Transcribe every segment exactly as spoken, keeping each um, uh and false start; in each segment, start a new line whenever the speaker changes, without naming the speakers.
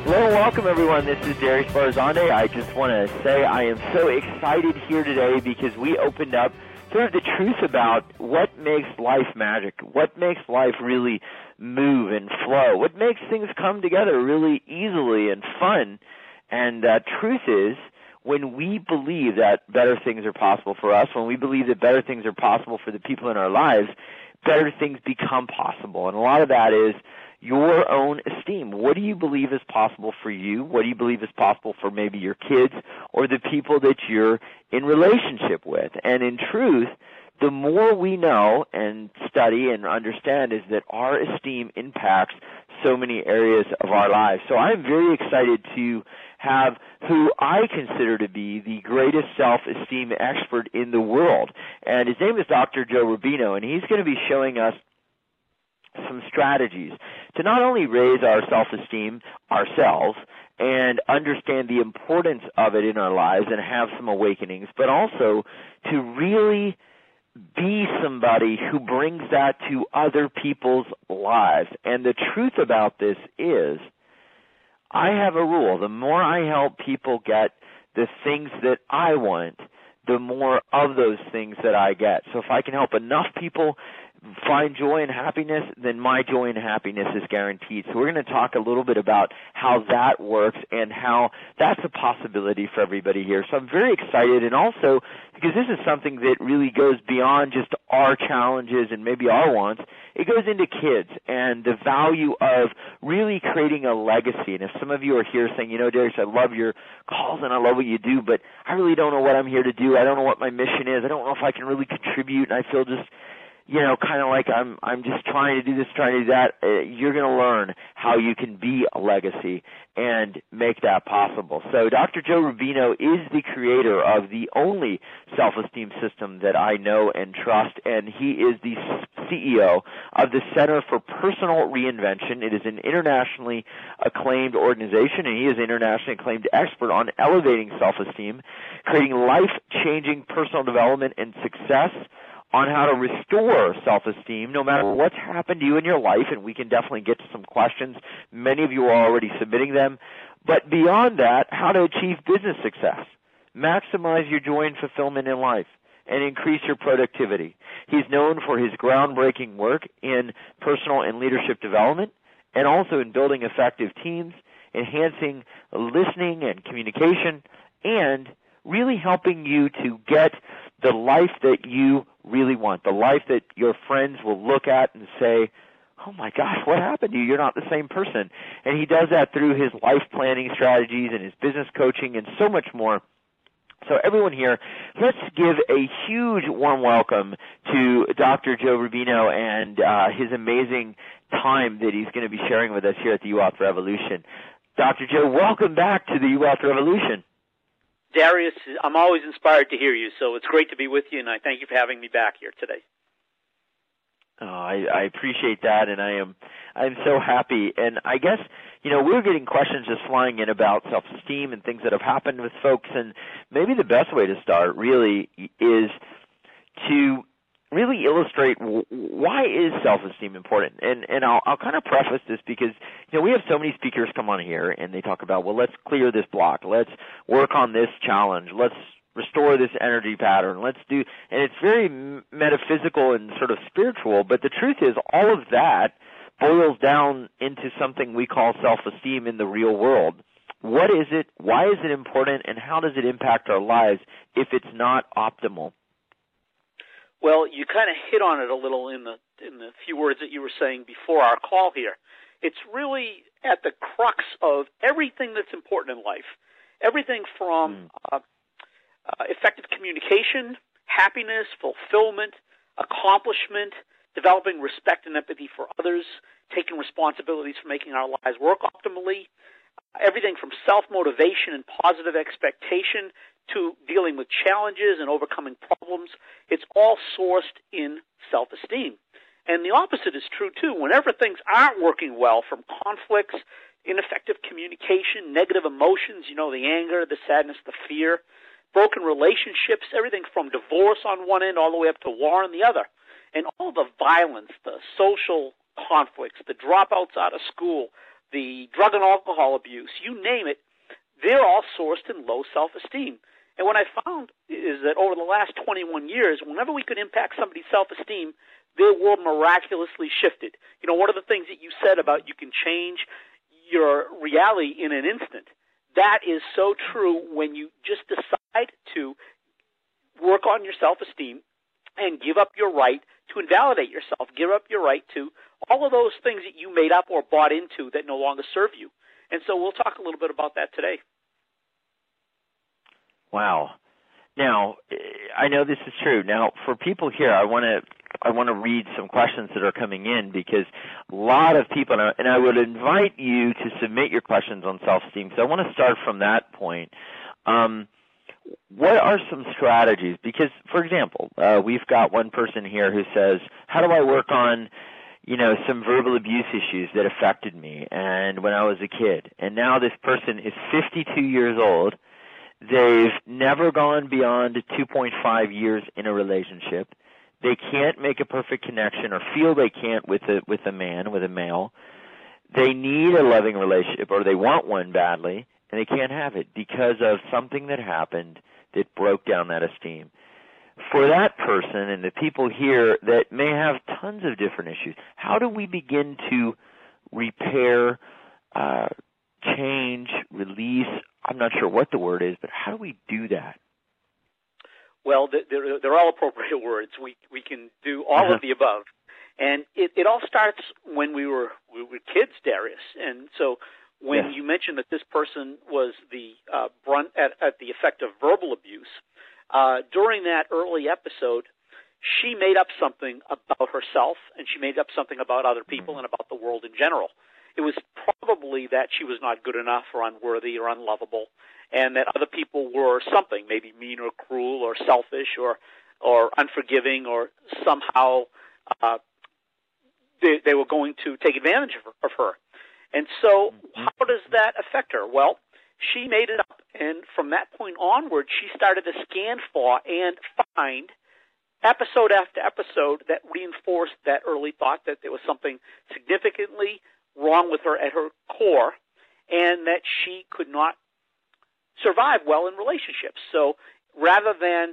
Hello and welcome, everyone. This is Darius Barzande. I just want to say I am so excited here today because we opened up sort of the truth about what makes life magic, what makes life really move and flow, what makes things come together really easily and fun. And the uh, truth is, when we believe that better things are possible for us, when we believe that better things are possible for the people in our lives, better things become possible. And a lot of that is your own esteem. What do you believe is possible for you? What do you believe is possible for maybe your kids or the people that you're in relationship with? And in truth, the more we know and study and understand is that our esteem impacts so many areas of our lives. So I'm very excited to have who I consider to be the greatest self-esteem expert in the world. And his name is Doctor Joe Rubino, and he's going to be showing us some strategies to not only raise our self-esteem ourselves and understand the importance of it in our lives and have some awakenings, but also to really be somebody who brings that to other people's lives. And the truth about this is, I have a rule. The more I help people get the things that I want, the more of those things that I get. So if I can help enough people find joy and happiness, then my joy and happiness is guaranteed. So we're going to talk a little bit about how that works and how that's a possibility for everybody here. So I'm very excited, and also because this is something that really goes beyond just our challenges and maybe our wants. It goes into kids and the value of really creating a legacy. And if some of you are here saying, you know, Darius, I love your calls and I love what you do, but I really don't know what I'm here to do. I don't know what my mission is. I don't know if I can really contribute, and I feel just you know, kind of like I'm I'm just trying to do this, trying to do that. Uh, you're going to learn how you can be a legacy and make that possible. So Doctor Joe Rubino is the creator of the only self-esteem system that I know and trust, and he is the C E O of the Center for Personal Reinvention. It is an internationally acclaimed organization, and he is an internationally acclaimed expert on elevating self-esteem, creating life-changing personal development and success, on how to restore self-esteem no matter what's happened to you in your life, and we can definitely get to some questions. Many of you are already submitting them. But beyond that, how to achieve business success, maximize your joy and fulfillment in life, and increase your productivity. He's known for his groundbreaking work in personal and leadership development, and also in building effective teams, enhancing listening and communication, and really helping you to get the life that you really want, the life that your friends will look at and say, oh my gosh, what happened to you? You're not the same person. And he does that through his life planning strategies and his business coaching and so much more. So everyone here, let's give a huge warm welcome to Doctor Joe Rubino and uh, his amazing time that he's going to be sharing with us here at the U Wealth Revolution. Doctor Joe, welcome back to the U Wealth Revolution.
Darius, I'm always inspired to hear you, so it's great to be with you, and I thank you for having me back here today.
Oh, I, I appreciate that, and I am I'm so happy. And I guess, you know, we're getting questions just flying in about self-esteem and things that have happened with folks, and maybe the best way to start really is to really illustrate why is self-esteem important. And and I'll, I'll kind of preface this because, you know, we have so many speakers come on here and they talk about, well, let's clear this block. Let's work on this challenge. Let's restore this energy pattern. Let's do, and it's very metaphysical and sort of spiritual, but the truth is all of that boils down into something we call self-esteem in the real world. What is it? Why is it important? And how does it impact our lives if it's not optimal?
Well, you kind of hit on it a little in the in the few words that you were saying before our call here. It's really at the crux of everything that's important in life. Everything from mm. uh, uh, effective communication, happiness, fulfillment, accomplishment, developing respect and empathy for others, taking responsibilities for making our lives work optimally, everything from self-motivation and positive expectation to dealing with challenges and overcoming problems. It's all sourced in self-esteem. And the opposite is true, too. Whenever things aren't working well, from conflicts, ineffective communication, negative emotions, you know, the anger, the sadness, the fear, broken relationships, everything from divorce on one end all the way up to war on the other, and all the violence, the social conflicts, the dropouts out of school, the drug and alcohol abuse, you name it, they're all sourced in low self-esteem. And what I found is that over the last twenty-one years, whenever we could impact somebody's self-esteem, their world miraculously shifted. You know, one of the things that you said about you can change your reality in an instant, that is so true when you just decide to work on your self-esteem and give up your right to invalidate yourself, give up your right to all of those things that you made up or bought into that no longer serve you. And so we'll talk a little bit about that today.
Wow. Now, I know this is true. Now, for people here, I want to I want to read some questions that are coming in because a lot of people, and I would invite you to submit your questions on self-esteem because I want to start from that point. Um, what are some strategies? Because, for example, uh, we've got one person here who says, how do I work on, you know, some verbal abuse issues that affected me and when I was a kid? And now this person is fifty-two years old. They've never gone beyond two point five years in a relationship. They can't make a perfect connection or feel they can't with a with a man, with a male. They need a loving relationship or they want one badly, and they can't have it because of something that happened that broke down that esteem. For that person and the people here that may have tons of different issues, how do we begin to repair, uh, change, release? I'm not sure what the word is, but how do we do that?
Well, they're, they're all appropriate words. We we can do all uh-huh. of the above. And it, it all starts when we were we were kids, Darius. And so when yes. you mentioned that this person was the uh, brunt at, at the effect of verbal abuse, uh, during that early episode, she made up something about herself, and she made up something about other people mm-hmm. and about the world in general. It was probably that she was not good enough or unworthy or unlovable, and that other people were something, maybe mean or cruel or selfish or or unforgiving or somehow uh, they, they were going to take advantage of her, of her. And so how does that affect her? Well, she made it up, and from that point onward, she started to scan for and find episode after episode that reinforced that early thought that there was something significantly wrong with her at her core, and that she could not survive well in relationships. So rather than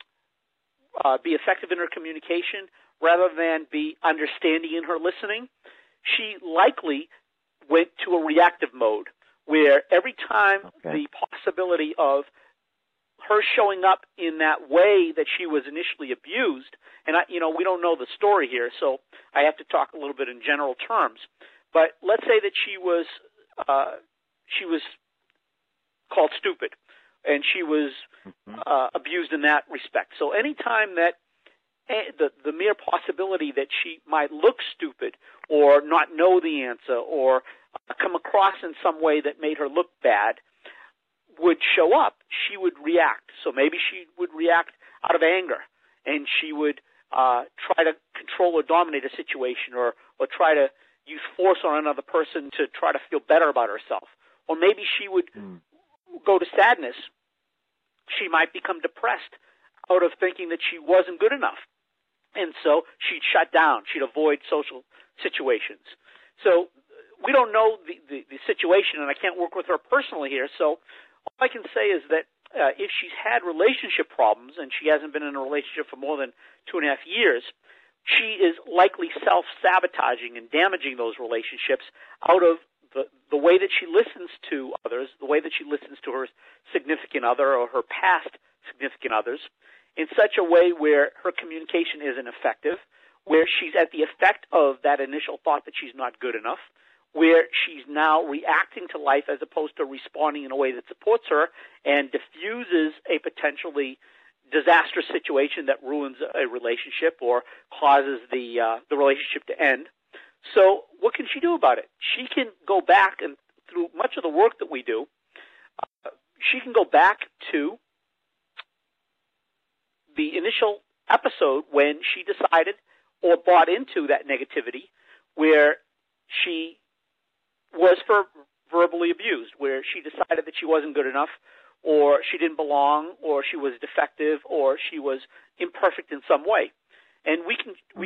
uh, be effective in her communication, rather than be understanding in her listening, she likely went to a reactive mode where every time okay. the possibility of her showing up in that way that she was initially abused, and I, you know, we don't know the story here, so I have to talk a little bit in general terms. But let's say that she was uh, she was called stupid, and she was uh, abused in that respect. So any time that uh, the the mere possibility that she might look stupid or not know the answer or uh, come across in some way that made her look bad would show up, she would react. So maybe she would react out of anger, and she would uh, try to control or dominate a situation, or or try to use force on another person to try to feel better about herself. Or maybe she would mm. go to sadness. She might become depressed out of thinking that she wasn't good enough. And so she'd shut down. She'd avoid social situations. So we don't know the, the, the situation, and I can't work with her personally here. So all I can say is that uh, if she's had relationship problems and she hasn't been in a relationship for more than two and a half years, she is likely self-sabotaging and damaging those relationships out of the, the way that she listens to others, the way that she listens to her significant other or her past significant others, in such a way where her communication isn't effective, where she's at the effect of that initial thought that she's not good enough, where she's now reacting to life as opposed to responding in a way that supports her and diffuses a potentially disastrous situation that ruins a relationship or causes the uh, the relationship to end. So what can she do about it? She can go back, and through much of the work that we do, uh, she can go back to the initial episode when she decided or bought into that negativity, where she was for verbally abused, where she decided that she wasn't good enough, or she didn't belong, or she was defective, or she was imperfect in some way. And we can we can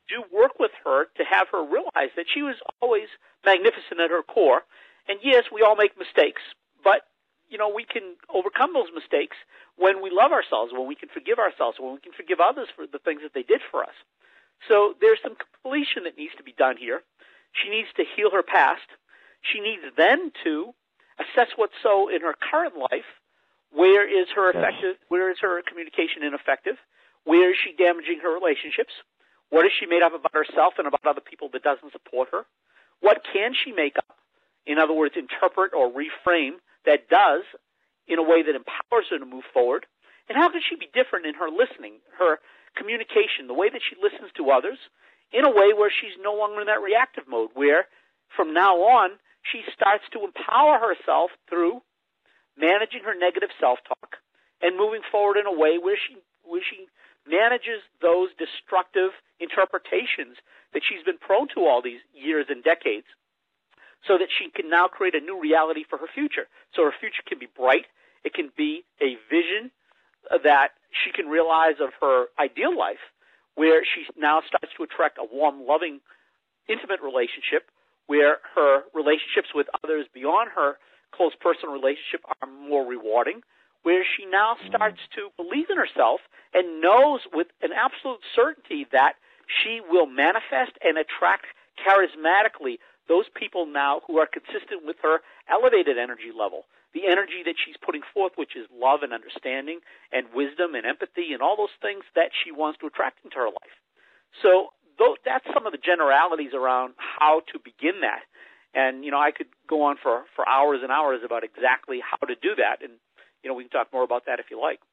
do work with her to have her realize that she was always magnificent at her core. And yes, we all make mistakes, but, you know, we can overcome those mistakes when we love ourselves, when we can forgive ourselves, when we can forgive others for the things that they did for us. So there's some completion that needs to be done here. She needs to heal her past. She needs then to assess what's so in her current life. Where is her effective? Where is her communication ineffective? Where is she damaging her relationships? What has she made up about herself and about other people that doesn't support her? What can she make up? In other words, interpret or reframe that does in a way that empowers her to move forward? And how can she be different in her listening, her communication, the way that she listens to others, in a way where she's no longer in that reactive mode, where from now on she starts to empower herself through managing her negative self-talk and moving forward in a way where she where she manages those destructive interpretations that she's been prone to all these years and decades, so that she can now create a new reality for her future. So her future can be bright. It can be a vision that she can realize of her ideal life, where she now starts to attract a warm, loving, intimate relationship, where her relationships with others beyond her close personal relationship are more rewarding, where she now starts to believe in herself and knows with an absolute certainty that she will manifest and attract charismatically those people now who are consistent with her elevated energy level, the energy that she's putting forth, which is love and understanding and wisdom and empathy and all those things that she wants to attract into her life. So that's some of the generalities around how to begin that. And, you know, I could go on for, for hours and hours about exactly how to do that. And, you know, we can talk more about that if you like.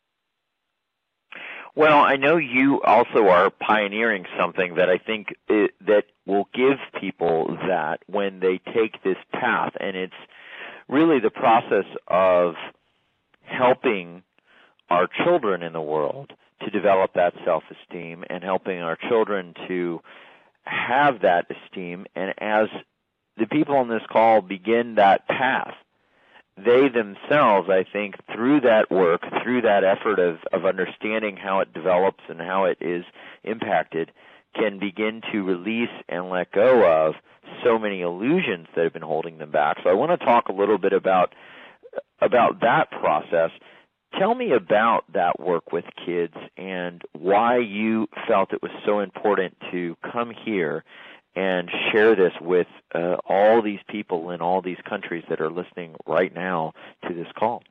Well, I know you also are pioneering something that I think it, that will give people that when they take this path, and it's really the process of helping our children in the world to develop that self-esteem and helping our children to have that esteem. And as the people on this call begin that path, they themselves, I think, through that work, through that effort of, of understanding how it develops and how it is impacted, can begin to release and let go of so many illusions that have been holding them back. So I want to talk a little bit about about that process. Tell me about that work with kids and why you felt it was so important to come here and share this with uh, all these people in all these countries that are listening right now to this call.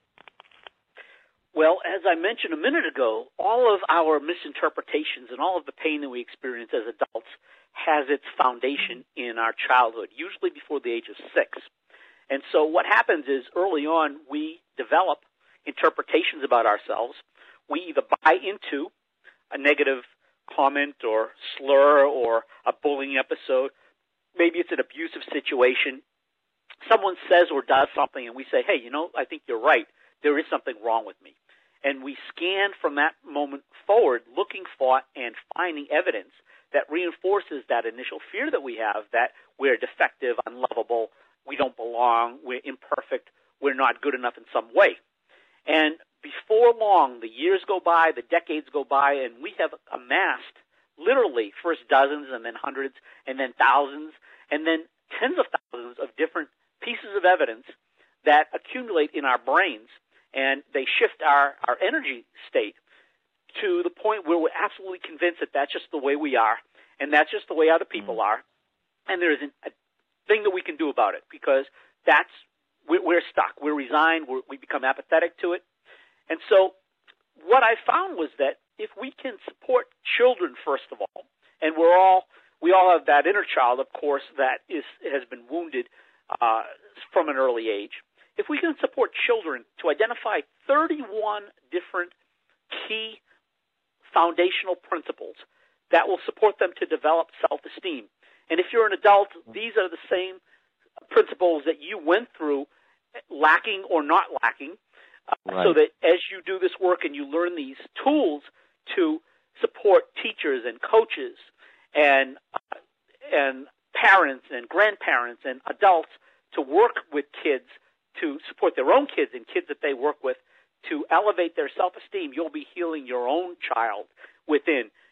Well, as I mentioned a minute ago, all of our misinterpretations and all of the pain that we experience as adults has its foundation in our childhood, usually before the age of six. And so what happens is early on we develop interpretations about ourselves. We either buy into a negative comment or slur or a bullying episode. Maybe it's an abusive situation. Someone says or does something and we say, hey, you know, I think you're right. There is something wrong with me. And we scan from that moment forward looking for and finding evidence that reinforces that initial fear that we have that we're defective, unlovable, we don't belong, we're imperfect, we're not good enough in some way. And before long, the years go by, the decades go by, and we have amassed literally first dozens and then hundreds and then thousands and then tens of thousands of different pieces of evidence that accumulate in our brains, and they shift our, our energy state to the point where we're absolutely convinced that that's just the way we are and that's just the way other people are, and there isn't a thing that we can do about it because that's we're, we're stuck. We're resigned. We're, we become apathetic to it. And so what I found was that if we can support children, first of all, and we're all, we all have that inner child, of course, that is has been wounded uh, from an early age. If we can support children to identify thirty-one different key foundational principles that will support them to develop self-esteem. And if you're an adult, these are the same principles that you went through, lacking or not lacking, uh, right. So that as you do this work and you learn these tools to support teachers and coaches and uh, and parents and grandparents and adults to work with kids, to support their own kids and kids that they work with, to elevate their self-esteem, you'll be healing your own child within.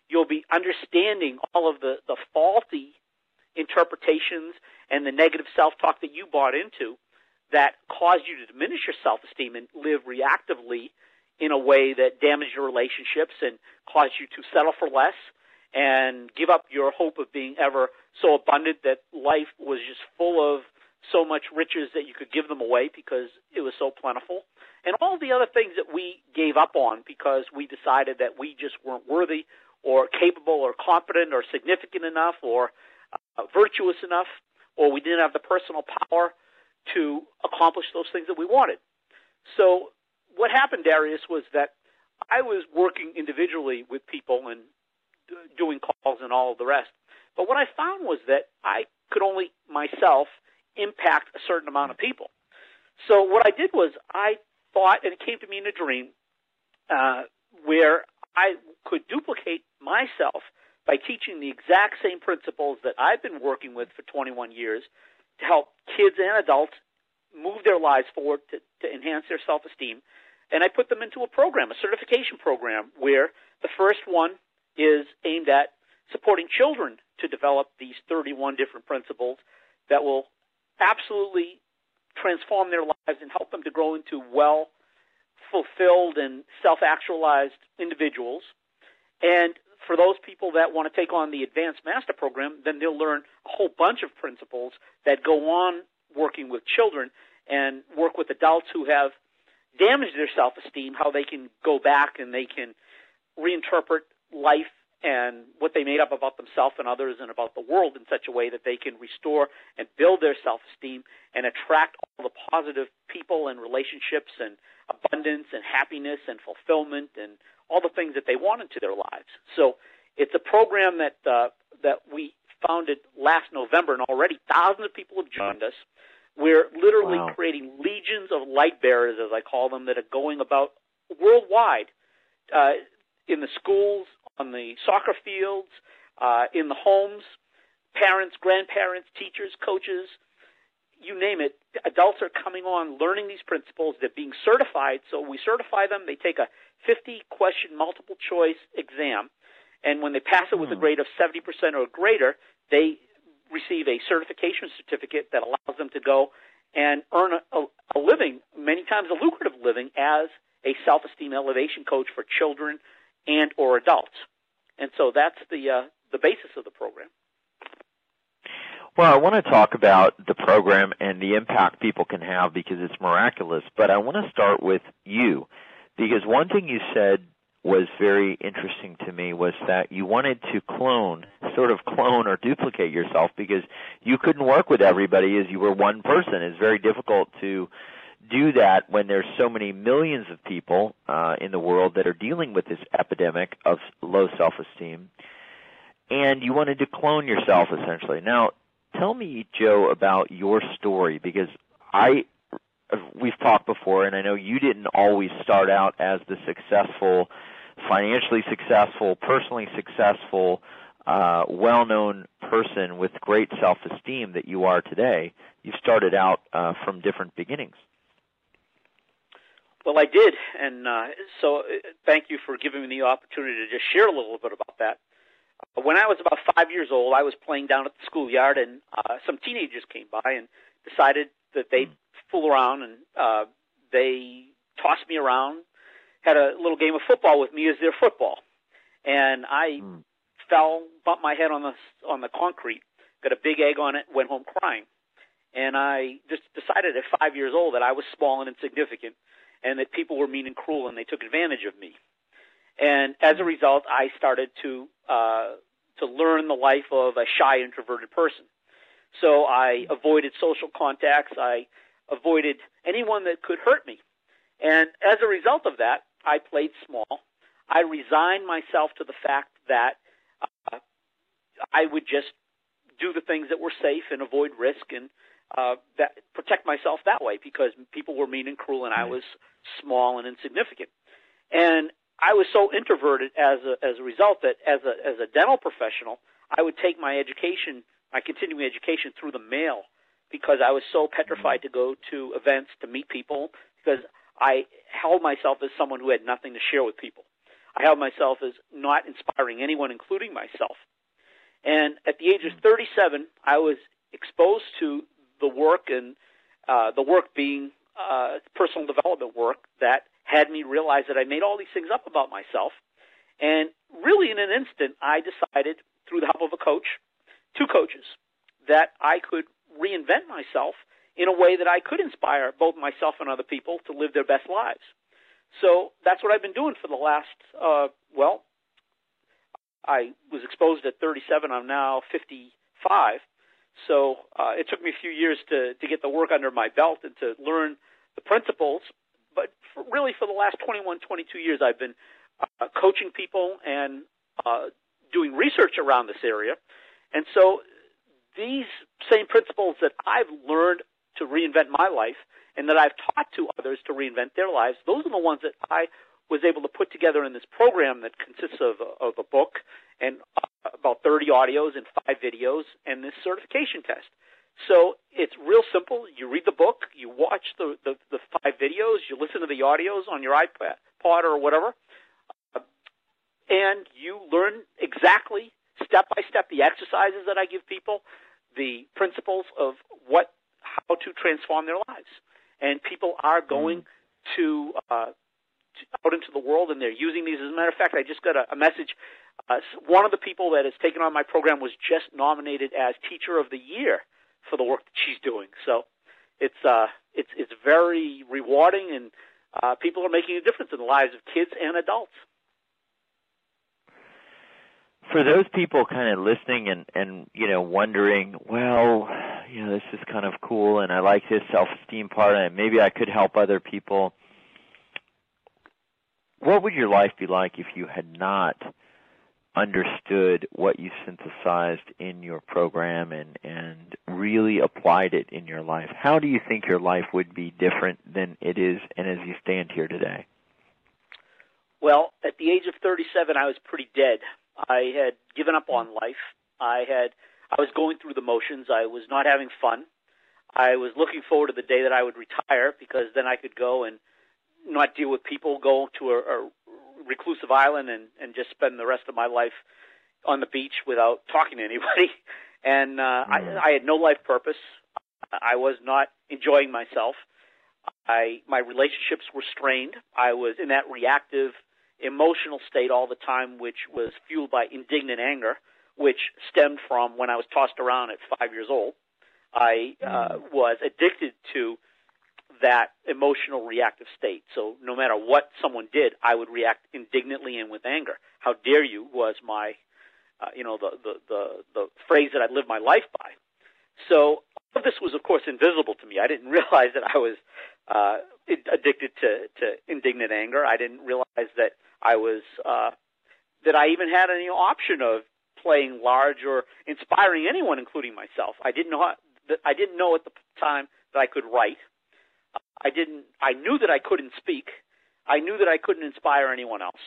you'll be understanding all of the, the faulty interpretations and the negative self-talk that you bought into that caused you to diminish your self-esteem and live reactively in a way that damaged your relationships and caused you to settle for less and give up your hope of being ever so abundant that life was just full of so much riches that you could give them away because it was so plentiful. And all the other things that we gave up on because we decided that we just weren't worthy or capable or competent or significant enough or uh, virtuous enough, or we didn't have the personal power to accomplish those things that we wanted. So what happened, Darius, was that I was working individually with people and doing calls and all of the rest. But what I found was that I could only myself impact a certain amount of people. So what I did was I thought, and it came to me in a dream, uh, where I could duplicate myself by teaching the exact same principles that I've been working with for twenty-one years to help kids and adults move their lives forward to, to enhance their self-esteem. And I put them into a program, a certification program, where the first one is aimed at supporting children to develop these thirty-one different principles that will absolutely transform their lives and help them to grow into well-fulfilled and self-actualized individuals. And for those people that want to take on the Advanced Master Program, then they'll learn a whole bunch of principles that go on working with children and work with adults who have damaged their self-esteem, how they can go back and they can reinterpret life and what they made up about themselves and others and about the world in such a way that they can restore and build their self-esteem and attract all the positive people and relationships and abundance and happiness and fulfillment and all the things that they want into their lives. So it's a program that uh, that we founded last November, and already thousands of people have joined us. We're literally wow. creating legions of light bearers, as I call them, that are going about worldwide uh, in the schools, on the soccer fields, uh, in the homes, parents, grandparents, teachers, coaches, you name it. Adults are coming on, learning these principles. They're being certified. So we certify them. They take a fifty-question multiple-choice exam, and when they pass it with a grade of seventy percent or greater, they receive a certification certificate that allows them to go and earn a, a, a living, many times a lucrative living, as a self-esteem elevation coach for children and or adults. And so that's the uh, the basis of the program.
Well, I want to talk about the program and the impact people can have because it's miraculous, but I want to start with you because one thing you said was very interesting to me was that you wanted to clone, sort of clone or duplicate yourself because you couldn't work with everybody as you were one person. It's very difficult to do that when there's so many millions of people uh, in the world that are dealing with this epidemic of low self-esteem. And you wanted to clone yourself, essentially. Now, tell me, Joe, about your story because I we've talked before, and I know you didn't always start out as the successful, financially successful, personally successful, uh, well-known person with great self-esteem that you are today. You started out uh, from different beginnings.
Well, I did, and uh, so uh, thank you for giving me the opportunity to just share a little bit about that. Uh, when I was about five years old, I was playing down at the schoolyard, and uh, some teenagers came by and decided that they'd mm. fool around, and uh, they tossed me around, had a little game of football with me as their football, and I mm. fell, bumped my head on the on the concrete, got a big egg on it, went home crying, and I just decided at five years old that I was small and insignificant, and that people were mean and cruel, and they took advantage of me. And as a result, I started to uh, to learn the life of a shy, introverted person. So I avoided social contacts. I avoided anyone that could hurt me. And as a result of that, I played small. I resigned myself to the fact that uh, I would just do the things that were safe and avoid risk and uh, that protect myself that way because people were mean and cruel and I was small and insignificant. And I was so introverted as a, as a result that as a, as a dental professional, I would take my education, my continuing education through the mail because I was so petrified to go to events, to meet people, because I held myself as someone who had nothing to share with people. I held myself as not inspiring anyone, including myself. And at the age of thirty-seven, I was exposed to the work, and uh, the work being uh, personal development work that had me realize that I made all these things up about myself. And really in an instant, I decided, through the help of a coach, two coaches, that I could reinvent myself in a way that I could inspire both myself and other people to live their best lives. So that's what I've been doing for the last, uh, well, I was exposed at thirty-seven. I'm now fifty-five. So uh, it took me a few years to, to get the work under my belt and to learn the principles. But for, really for the last twenty-one, twenty-two years, I've been uh, coaching people and uh, doing research around this area. And so these same principles that I've learned to reinvent my life and that I've taught to others to reinvent their lives, those are the ones that I was able to put together in this program that consists of, of a book and uh, about thirty audios and five videos and this certification test. So it's real simple. You read the book, you watch the, the, the five videos, you listen to the audios on your iPad or whatever, uh, and you learn exactly, step by step, the exercises that I give people, the principles of what, how to transform their lives. And people are going to, uh, to out into the world, and they're using these. As a matter of fact, I just got a, a message. Uh, one of the people that has taken on my program was just nominated as Teacher of the Year for the work that she's doing. So it's uh, it's it's very rewarding, and uh, people are making a difference in the lives of kids and adults.
For those people kind of listening and, and, you know, wondering, well, you know, this is kind of cool and I like this self-esteem part and maybe I could help other people, what would your life be like if you had not understood what you synthesized in your program and, and really applied it in your life? How do you think your life would be different than it is and as you stand here today?
Well, at the age of thirty-seven, I was pretty dead. I had given up on life. I had, I was going through the motions. I was not having fun. I was looking forward to the day that I would retire because then I could go and not deal with people, go to a, a reclusive island and, and just spend the rest of my life on the beach without talking to anybody. And uh, mm. I, I had no life purpose. I was not enjoying myself. I, my relationships were strained. I was in that reactive emotional state all the time, which was fueled by indignant anger, which stemmed from when I was tossed around at five years old. I uh, was addicted to that emotional reactive state. So no matter what someone did, I would react indignantly and with anger. How dare you was my, uh, you know, the, the, the, the phrase that I lived my life by. So all of this was, of course, invisible to me. I didn't realize that I was uh, addicted to, to indignant anger. I didn't realize that I was uh, that I even had any option of playing large or inspiring anyone, including myself. I didn't know how, that I didn't know at the time that I could write. I didn't. I knew that I couldn't speak. I knew that I couldn't inspire anyone else.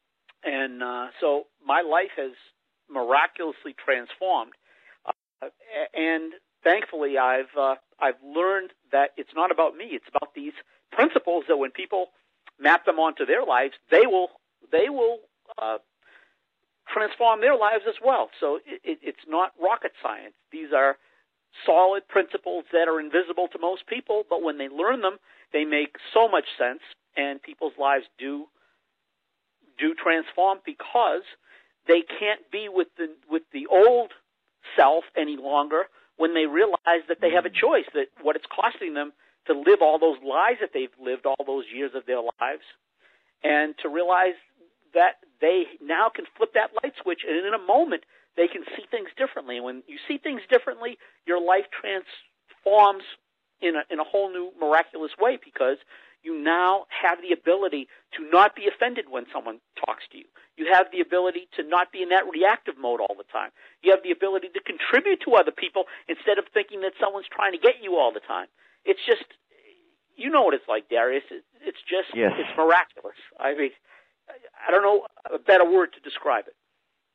And uh, so my life has miraculously transformed. Uh, and thankfully, I've uh, I've learned that it's not about me. It's about these principles that when people map them onto their lives, they will they will uh, transform their lives as well. So it, it, it's not rocket science. These are solid principles that are invisible to most people, but when they learn them, they make so much sense, and people's lives do do transform because they can't be with the with the old self any longer when they realize that they have a choice, that what it's costing them to live all those lies that they've lived all those years of their lives, and to realize that they now can flip that light switch, and in a moment they can see things differently. And when you see things differently, your life transforms in a, in a whole new miraculous way because you now have the ability to not be offended when someone talks to you. You have the ability to not be in that reactive mode all the time. You have the ability to contribute to other people instead of thinking that someone's trying to get you all the time. It's just, you know what it's like, Darius. It's just, yes. It's miraculous. I mean, I don't know a better word to describe it.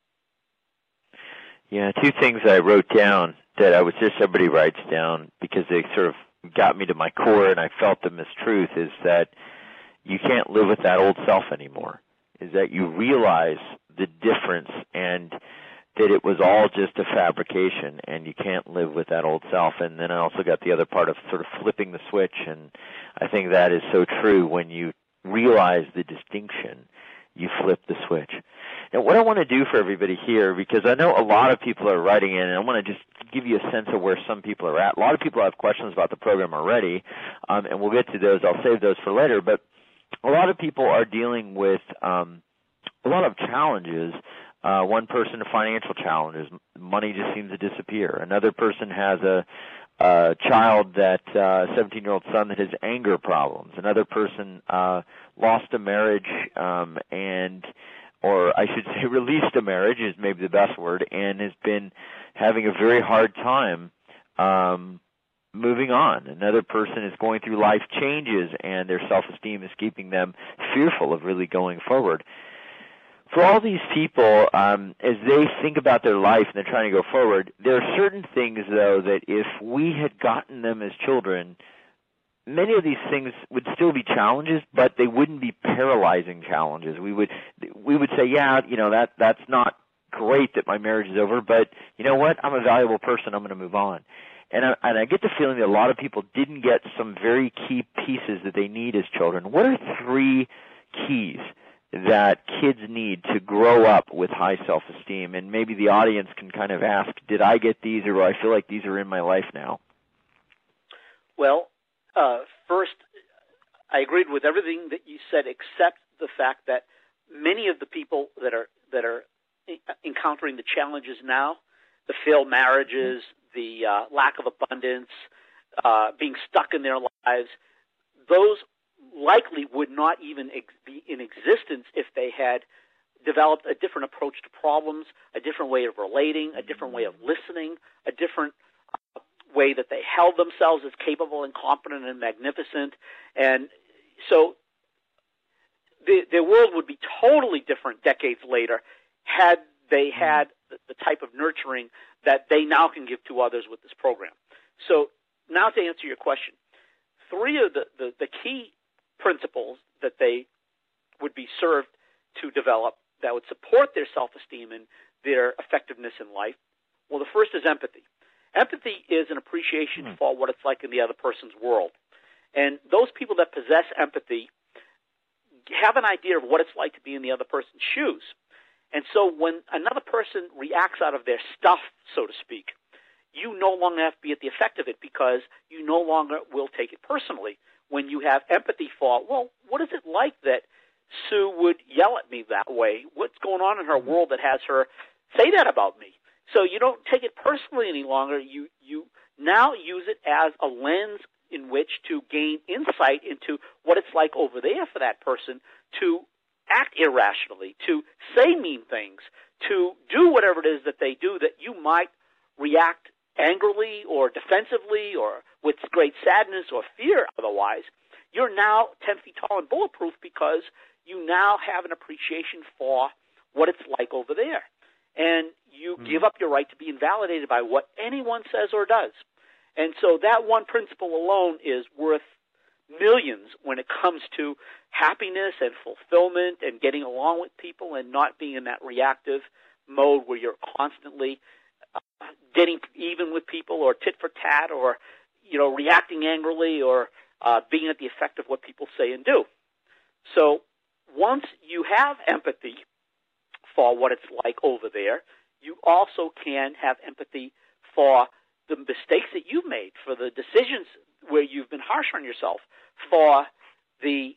Yeah, two things I wrote down that I was just everybody writes down because they sort of got me to my core and I felt them as truth is that you can't live with that old self anymore. is that you realize the difference and that it was all just a fabrication and you can't live with that old self. And then I also got the other part of sort of flipping the switch, and I think that is so true. When you realize the distinction, you flip the switch. And what I want to do for everybody here, because I know a lot of people are writing in, and I want to just give you a sense of where some people are at. A lot of people have questions about the program already, um, and we'll get to those. I'll save those for later. But a lot of people are dealing with um, a lot of challenges. Uh, one person, financial challenges. Money just seems to disappear. Another person has a, a child, that uh, seventeen-year-old son that has anger problems. Another person uh, lost a marriage um, and, or I should say released a marriage is maybe the best word, and has been having a very hard time um, moving on. Another person is going through life changes and their self-esteem is keeping them fearful of really going forward. For all these people, um, as they think about their life and they're trying to go forward, there are certain things, though, that if we had gotten them as children, many of these things would still be challenges, but they wouldn't be paralyzing challenges. We would we would say, yeah, you know, that that's not great that my marriage is over, but you know what? I'm a valuable person. I'm going to move on. And I, and I get the feeling that a lot of people didn't get some very key pieces that they need as children. What are three keys that kids need to grow up with high self-esteem? And maybe the audience can kind of ask, did I get these, or do I feel like these are in my life now?
Well, uh, first, I agreed with everything that you said, except the fact that many of the people that are that are encountering the challenges now, the failed marriages, the uh, lack of abundance, uh, being stuck in their lives, those likely would not even ex- be in existence if they had developed a different approach to problems, a different way of relating, a different way of listening, a different uh, way that they held themselves as capable and competent and magnificent. And so the, their world would be totally different decades later had they had the, the type of nurturing that they now can give to others with this program. So now to answer your question, three of the, the, the key principles that they would be served to develop that would support their self-esteem and their effectiveness in life. Well, the first is empathy. Empathy is an appreciation mm-hmm. for what it's like in the other person's world. And those people that possess empathy have an idea of what it's like to be in the other person's shoes. And so when another person reacts out of their stuff, so to speak, you no longer have to be at the effect of it because you no longer will take it personally. When you have empathy for, well, what is it like that Sue would yell at me that way? What's going on in her world that has her say that about me? So you don't take it personally any longer. You you now use it as a lens in which to gain insight into what it's like over there for that person to act irrationally, to say mean things, to do whatever it is that they do that you might react angrily or defensively or with great sadness or fear otherwise. You're now ten feet tall and bulletproof because you now have an appreciation for what it's like over there. And you mm. give up your right to be invalidated by what anyone says or does. And so that one principle alone is worth millions when it comes to happiness and fulfillment and getting along with people and not being in that reactive mode where you're constantly uh, getting even with people or tit for tat or, you know, reacting angrily or uh, being at the effect of what people say and do. So once you have empathy for what it's like over there, you also can have empathy for the mistakes that you've made, for the decisions where you've been harsh on yourself, for the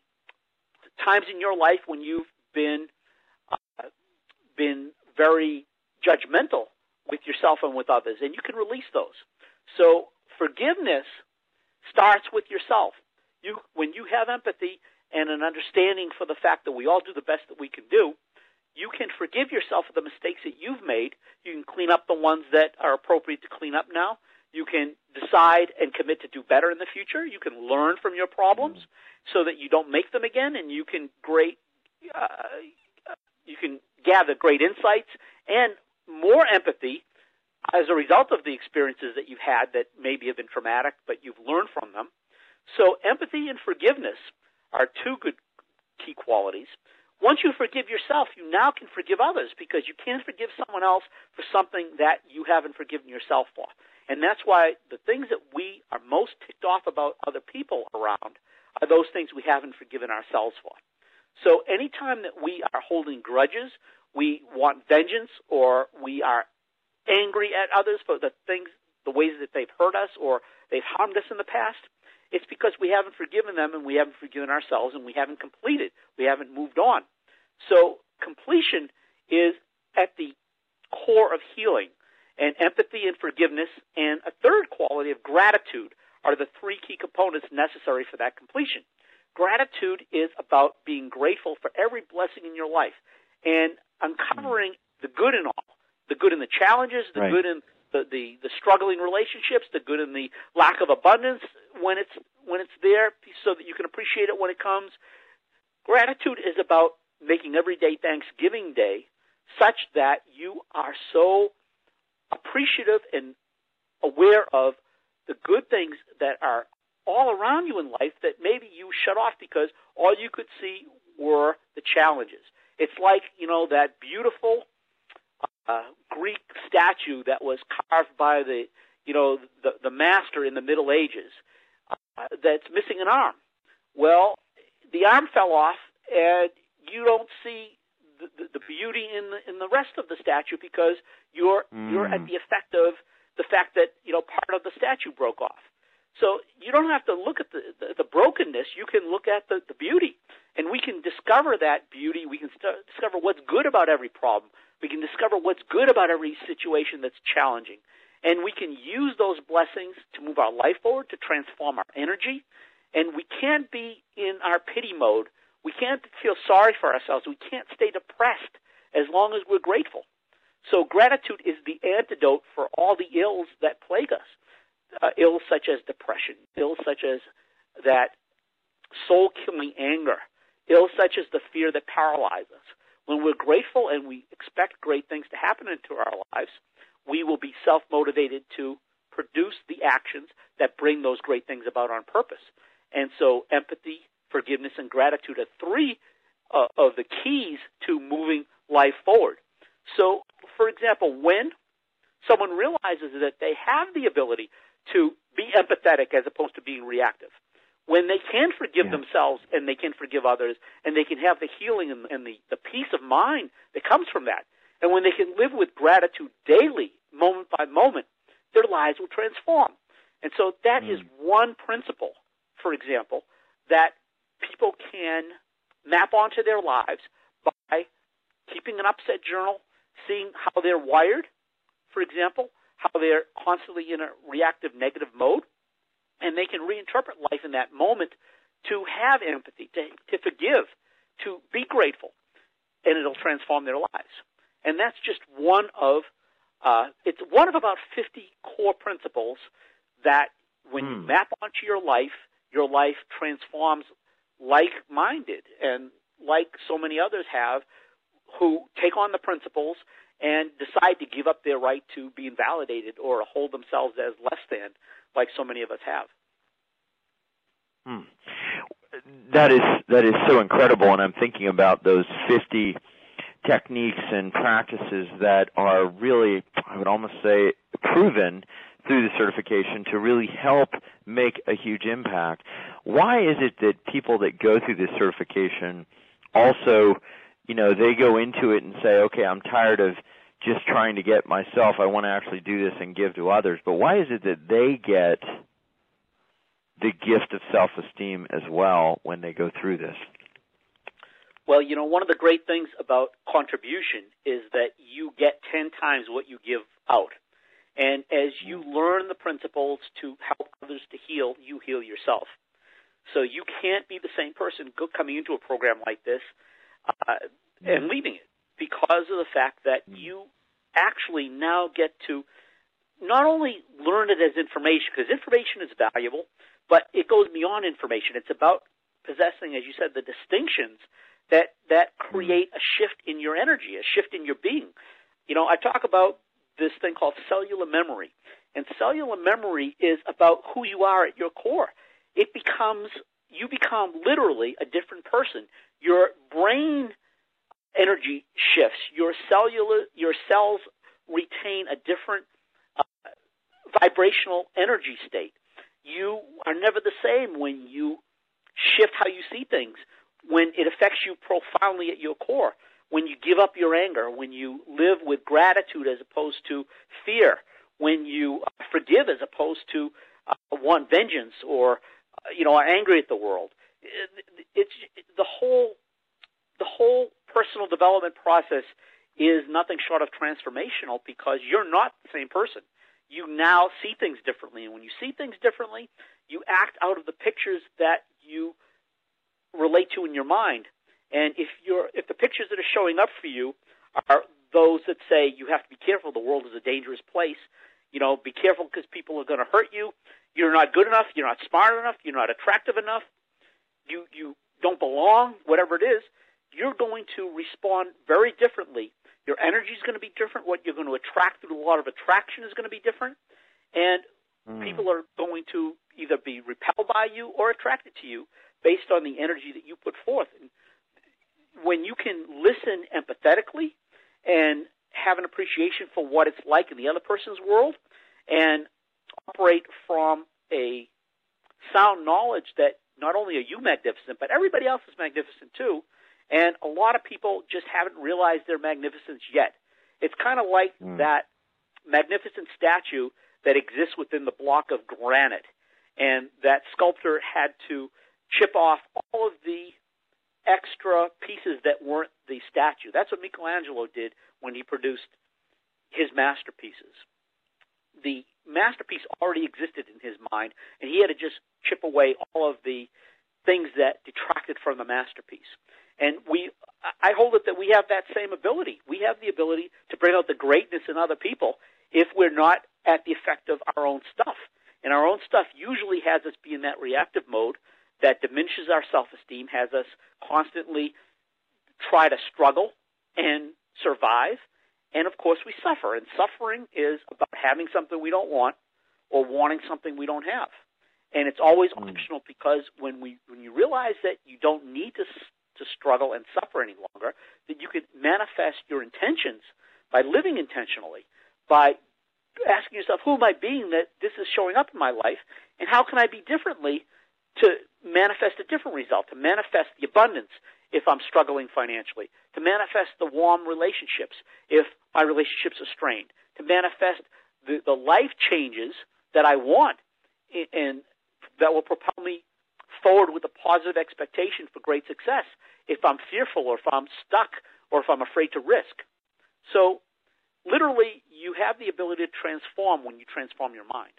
times in your life when you've been uh, been very judgmental with yourself and with others, and you can release those. So forgiveness starts with yourself. You, when you have empathy and an understanding for the fact that we all do the best that we can do, you can forgive yourself for the mistakes that you've made. You can clean up the ones that are appropriate to clean up now. You can decide and commit to do better in the future. You can learn from your problems so that you don't make them again, and you can great uh, you can gather great insights and more empathy as a result of the experiences that you've had that maybe have been traumatic, but you've learned from them. So empathy and forgiveness are two good key qualities. Once you forgive yourself, you now can forgive others, because you can't forgive someone else for something that you haven't forgiven yourself for. And that's why the things that we are most ticked off about other people around are those things we haven't forgiven ourselves for. So anytime that we are holding grudges, we want vengeance, or we are angry at others for the things, the ways that they've hurt us or they've harmed us in the past, it's because we haven't forgiven them and we haven't forgiven ourselves and we haven't completed. We haven't moved on. So completion is at the core of healing, and empathy and forgiveness and a third quality of gratitude are the three key components necessary for that completion. Gratitude is about being grateful for every blessing in your life and uncovering the good in all, the good in the challenges, the
right.
good in the, the, the struggling relationships, the good in the lack of abundance when it's when it's there, so that you can appreciate it when it comes. Gratitude is about making every day Thanksgiving Day such that you are so appreciative and aware of the good things that are all around you in life that maybe you shut off because all you could see were the challenges. It's like, you know, that beautiful uh, Greek statue that was carved by the, you know, the, the master in the Middle Ages uh, that's missing an arm. Well, the arm fell off, and you don't see the, the, the beauty in the in the rest of the statue because you're mm. you're at the effect of the fact that, you know, part of the statue broke off. So you don't have to look at the, the, the brokenness. You can look at the, the beauty, and we can discover that beauty. We can st- discover what's good about every problem. We can discover what's good about every situation that's challenging, and we can use those blessings to move our life forward, to transform our energy. And we can't be in our pity mode. We can't feel sorry for ourselves. We can't stay depressed as long as we're grateful. So gratitude is the antidote for all the ills that plague us. Uh, ills such as depression, ills such as that soul-killing anger, ills such as the fear that paralyzes us. When we're grateful and we expect great things to happen into our lives, we will be self-motivated to produce the actions that bring those great things about on purpose. And so empathy, forgiveness, and gratitude are three uh, of the keys to moving life forward. So, for example, when someone realizes that they have the ability to be empathetic as opposed to being reactive, when they can forgive yeah. themselves and they can forgive others, and they can have the healing and, and the, the peace of mind that comes from that, and when they can live with gratitude daily, moment by moment, their lives will transform. And so that mm. is one principle, for example, that people can map onto their lives by keeping an upset journal, seeing how they're wired, for example, how they're constantly in a reactive negative mode, and they can reinterpret life in that moment to have empathy, to, to forgive, to be grateful, and it'll transform their lives. And that's just one of, uh, it's one of about fifty core principles that when mm. you map onto your life, your life transforms like-minded, and like so many others have, who take on the principles and decide to give up their right to be invalidated or to hold themselves as less than, like so many of us have.
Hmm. That is that is so incredible, and I'm thinking about those fifty techniques and practices that are really, I would almost say, proven through the certification to really help make a huge impact. Why is it that people that go through this certification also, you know, they go into it and say, okay, I'm tired of just trying to get myself, I want to actually do this and give to others, but why is it that they get the gift of self-esteem as well when they go through this?
Well, you know, one of the great things about contribution is that you get ten times what you give out. And as you learn the principles to help others to heal, you heal yourself. So you can't be the same person coming into a program like this uh, and leaving it, because of the fact that you actually now get to not only learn it as information, because information is valuable, but it goes beyond information. It's about possessing, as you said, the distinctions that, that create a shift in your energy, a shift in your being. You know, I talk about this thing called cellular memory, and cellular memory is about who you are at your core. It becomes, you become literally a different person. Your brain energy shifts. Your cellular, your cells retain a different uh, vibrational energy state. You are never the same when you shift how you see things, when it affects you profoundly at your core, when you give up your anger, when you live with gratitude as opposed to fear, when you forgive as opposed to uh, want vengeance or uh, you know are angry at the world. It, it's the whole the whole personal development process is nothing short of transformational because you're not the same person. You now see things differently, and when you see things differently, you act out of the pictures that you relate to in your mind. And if you're if the pictures that are showing up for you are those that say you have to be careful, the world is a dangerous place, you know, be careful because people are going to hurt you, you're not good enough, you're not smart enough, you're not attractive enough, you you don't belong, whatever it is, you're going to respond very differently. Your energy is going to be different. What you're going to attract through the law of attraction is going to be different. And mm. people are going to either be repelled by you or attracted to you based on the energy that you put forth. And when you can listen empathetically and have an appreciation for what it's like in the other person's world and operate from a sound knowledge that not only are you magnificent, but everybody else is magnificent too, and a lot of people just haven't realized their magnificence yet. It's kind of like mm. that magnificent statue that exists within the block of granite, and that sculptor had to chip off all of the extra pieces that weren't the statue. That's what Michelangelo did when he produced his masterpieces. The masterpiece already existed in his mind, and he had to just chip away all of the things that detracted from the masterpiece. And we, I hold it that we have that same ability. We have the ability to bring out the greatness in other people if we're not at the effect of our own stuff. And our own stuff usually has us be in that reactive mode that diminishes our self-esteem, has us constantly try to struggle and survive. And, of course, we suffer. And suffering is about having something we don't want or wanting something we don't have. And it's always mm. optional because when we when you realize that you don't need to to struggle and suffer any longer, that you can manifest your intentions by living intentionally, by asking yourself, who am I being that this is showing up in my life, and how can I be differently to manifest a different result, to manifest the abundance if I'm struggling financially, to manifest the warm relationships if my relationships are strained, to manifest the, the life changes that I want and that will propel me forward with a positive expectation for great success if I'm fearful or if I'm stuck or if I'm afraid to risk. So literally you have the ability to transform when you transform your mind.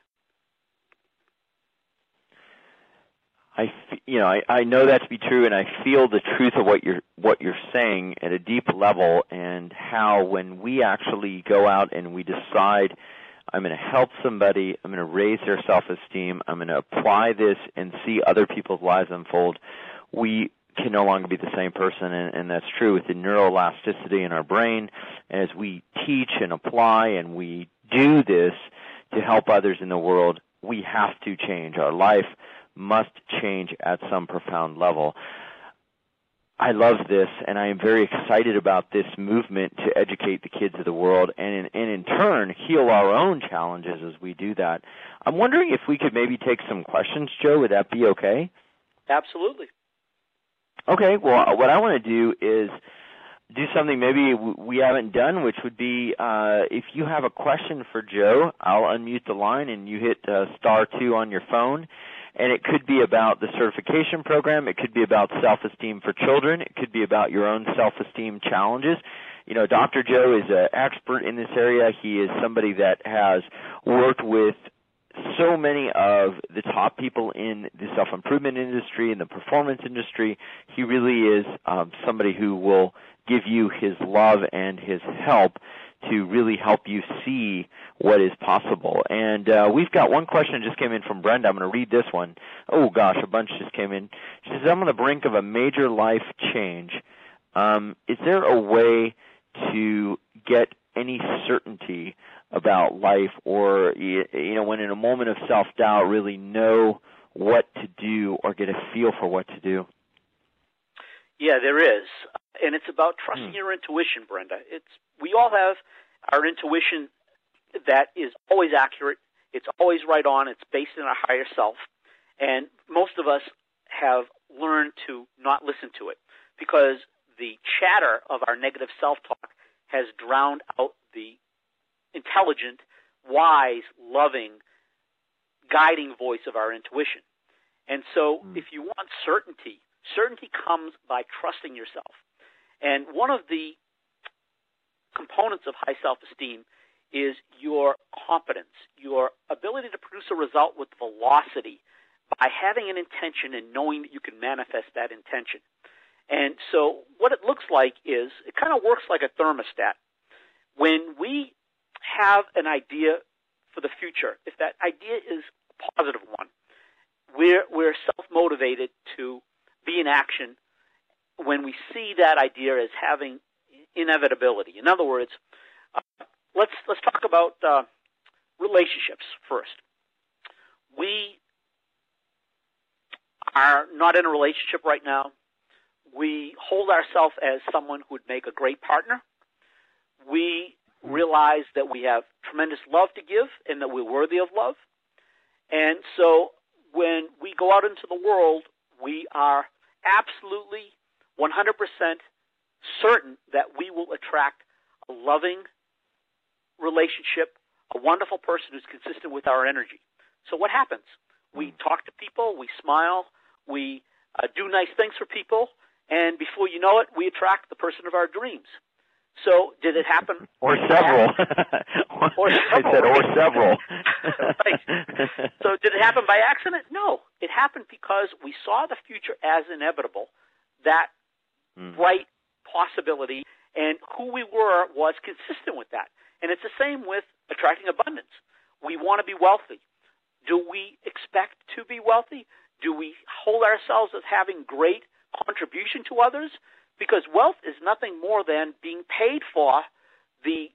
I, you know, I, I know that to be true, and I feel the truth of what you're what you're saying at a deep level, and how when we actually go out and we decide, I'm going to help somebody, I'm going to raise their self-esteem, I'm going to apply this and see other people's lives unfold, we can no longer be the same person, and, and that's true with the neuroelasticity in our brain. As we teach and apply and we do this to help others in the world, we have to change. Our life must change at some profound level. I love this, and I am very excited about this movement to educate the kids of the world and in, and in turn heal our own challenges as we do that. I'm wondering if we could maybe take some questions, Joe. Would that be okay?
Absolutely.
Okay, well, what I want to do is do something maybe we haven't done, which would be uh, if you have a question for Joe, I'll unmute the line and you hit uh, star two on your phone. And it could be about the certification program. It could be about self-esteem for children. It could be about your own self-esteem challenges. You know, Doctor Joe is an expert in this area. He is somebody that has worked with so many of the top people in the self-improvement industry, in the performance industry. He really is um, somebody who will give you his love and his help to really help you see what is possible. And uh, we've got one question that just came in from Brenda. I'm going to read this one. Oh, gosh, a bunch just came in. She says, I'm on the brink of a major life change. Um, is there a way to get any certainty about life, or, you know, when in a moment of self-doubt, really know what to do or get a feel for what to do?
Yeah, there is. and it's about trusting mm. your intuition, Brenda. It's we all have our intuition that is always accurate. It's always right on. It's based in our higher self, and most of us have learned to not listen to it because the chatter of our negative self-talk has drowned out the intelligent, wise, loving, guiding voice of our intuition. And so mm. if you want certainty, certainty comes by trusting yourself. And one of the components of high self-esteem is your competence, your ability to produce a result with velocity by having an intention and knowing that you can manifest that intention. And so what it looks like is it kind of works like a thermostat. When we have an idea for the future, if that idea is a positive one, we're, we're self-motivated to be in action when we see that idea as having inevitability. In other words, uh, let's let's talk about uh, relationships first. We are not in a relationship right now. We hold ourselves as someone who would make a great partner. We realize that we have tremendous love to give and that we're worthy of love. And so when we go out into the world, we are absolutely one hundred percent certain that we will attract a loving relationship, a wonderful person who's consistent with our energy. So what happens? We talk to people, we smile, we uh, do nice things for people, and before you know it, we attract the person of our dreams. So did it happen?
Or several.
or several.
I said or several.
Right. So did it happen by accident? No. It happened because we saw the future as inevitable, that mm. bright possibility, and who we were was consistent with that. And it's the same with attracting abundance. We want to be wealthy. Do we expect to be wealthy? Do we hold ourselves as having great contribution to others? Because wealth is nothing more than being paid for the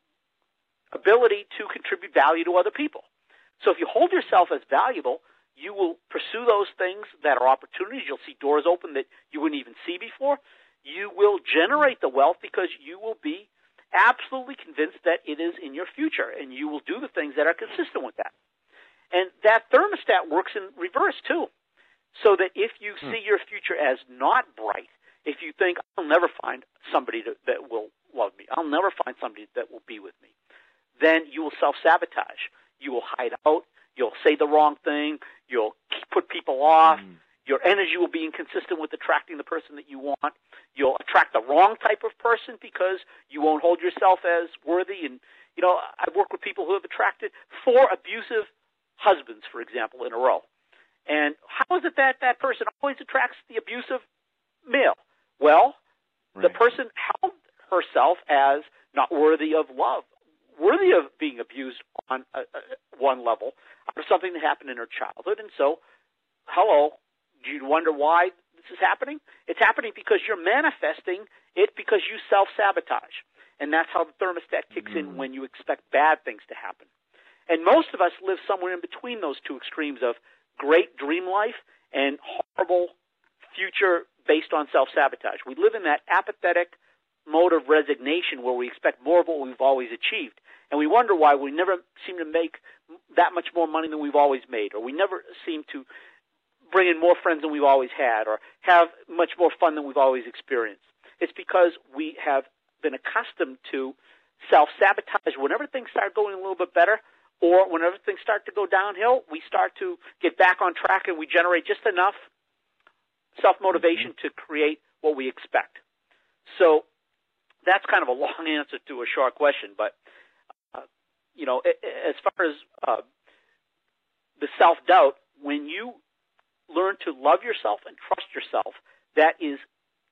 ability to contribute value to other people. So if you hold yourself as valuable, you will pursue those things that are opportunities. You'll see doors open that you wouldn't even see before. You will generate the wealth because you will be absolutely convinced that it is in your future, and you will do the things that are consistent with that. And that thermostat works in reverse, too, so that if you hmm. see your future as not bright, if you think, I'll never find somebody to, that will love me, I'll never find somebody that will be with me, then you will self-sabotage. You will hide out. You'll say the wrong thing. You'll put people off. Mm. Your energy will be inconsistent with attracting the person that you want. You'll attract the wrong type of person because you won't hold yourself as worthy. And, you know, I've worked with people who have attracted four abusive husbands, for example, in a row. And how is it that that person always attracts the abusive male? Well, right. the person held herself as not worthy of love, worthy of being abused on a, a, one level for something that happened in her childhood. And so, hello, do you wonder why this is happening? It's happening because you're manifesting it because you self-sabotage. And that's how the thermostat kicks mm. in when you expect bad things to happen. And most of us live somewhere in between those two extremes of great dream life and horrible future based on self-sabotage. We live in that apathetic mode of resignation where we expect more of what we've always achieved. And we wonder why we never seem to make that much more money than we've always made, or we never seem to bring in more friends than we've always had, or have much more fun than we've always experienced. It's because we have been accustomed to self-sabotage. Whenever things start going a little bit better, or whenever things start to go downhill, we start to get back on track and we generate just enough self-motivation to create what we expect. So that's kind of a long answer to a short question, but, uh, you know, as far as uh, the self-doubt, when you learn to love yourself and trust yourself, that is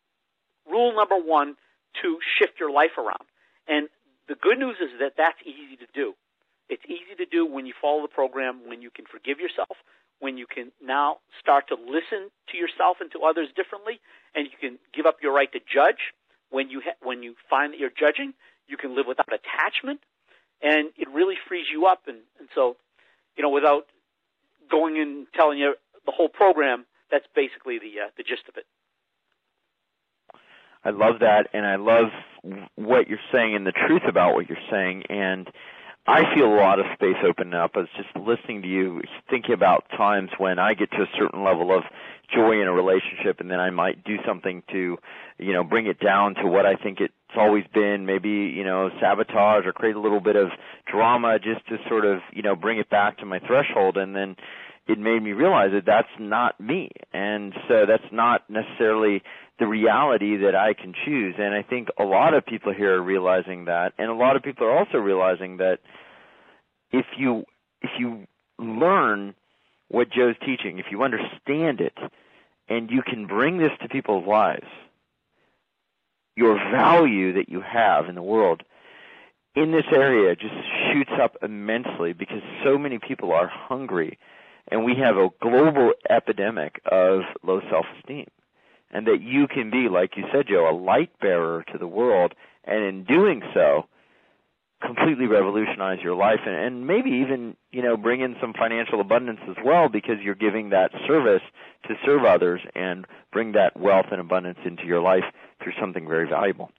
rule number one to shift your life around. And the good news is that that's easy to do. It's easy to do when you follow the program, when you can forgive yourself, when you can now start to listen to yourself and to others differently, and you can give up your right to judge. When you ha- when you find that you're judging, you can live without attachment, and it really frees you up. And, and so, you know, without going in and telling you the whole program, that's basically the uh, the gist of it.
I love that, and I love what you're saying and the truth about what you're saying, and I feel a lot of space opening up. I was just listening to you, thinking about times when I get to a certain level of joy in a relationship, and then I might do something to, you know, bring it down to what I think it's always been, maybe, you know, sabotage or create a little bit of drama just to sort of, you know, bring it back to my threshold, and then it made me realize that that's not me, and so that's not necessarily the reality that I can choose. And I think a lot of people here are realizing that, and a lot of people are also realizing that if you if you learn what Joe's teaching, if you understand it, and you can bring this to people's lives, your value that you have in the world in this area just shoots up immensely, because so many people are hungry. And we have a global epidemic of low self-esteem. And that you can be, like you said, Joe, a light bearer to the world, and in doing so, completely revolutionize your life, and, and maybe even, you know, bring in some financial abundance as well, because you're giving that service to serve others and bring that wealth and abundance into your life through something very valuable.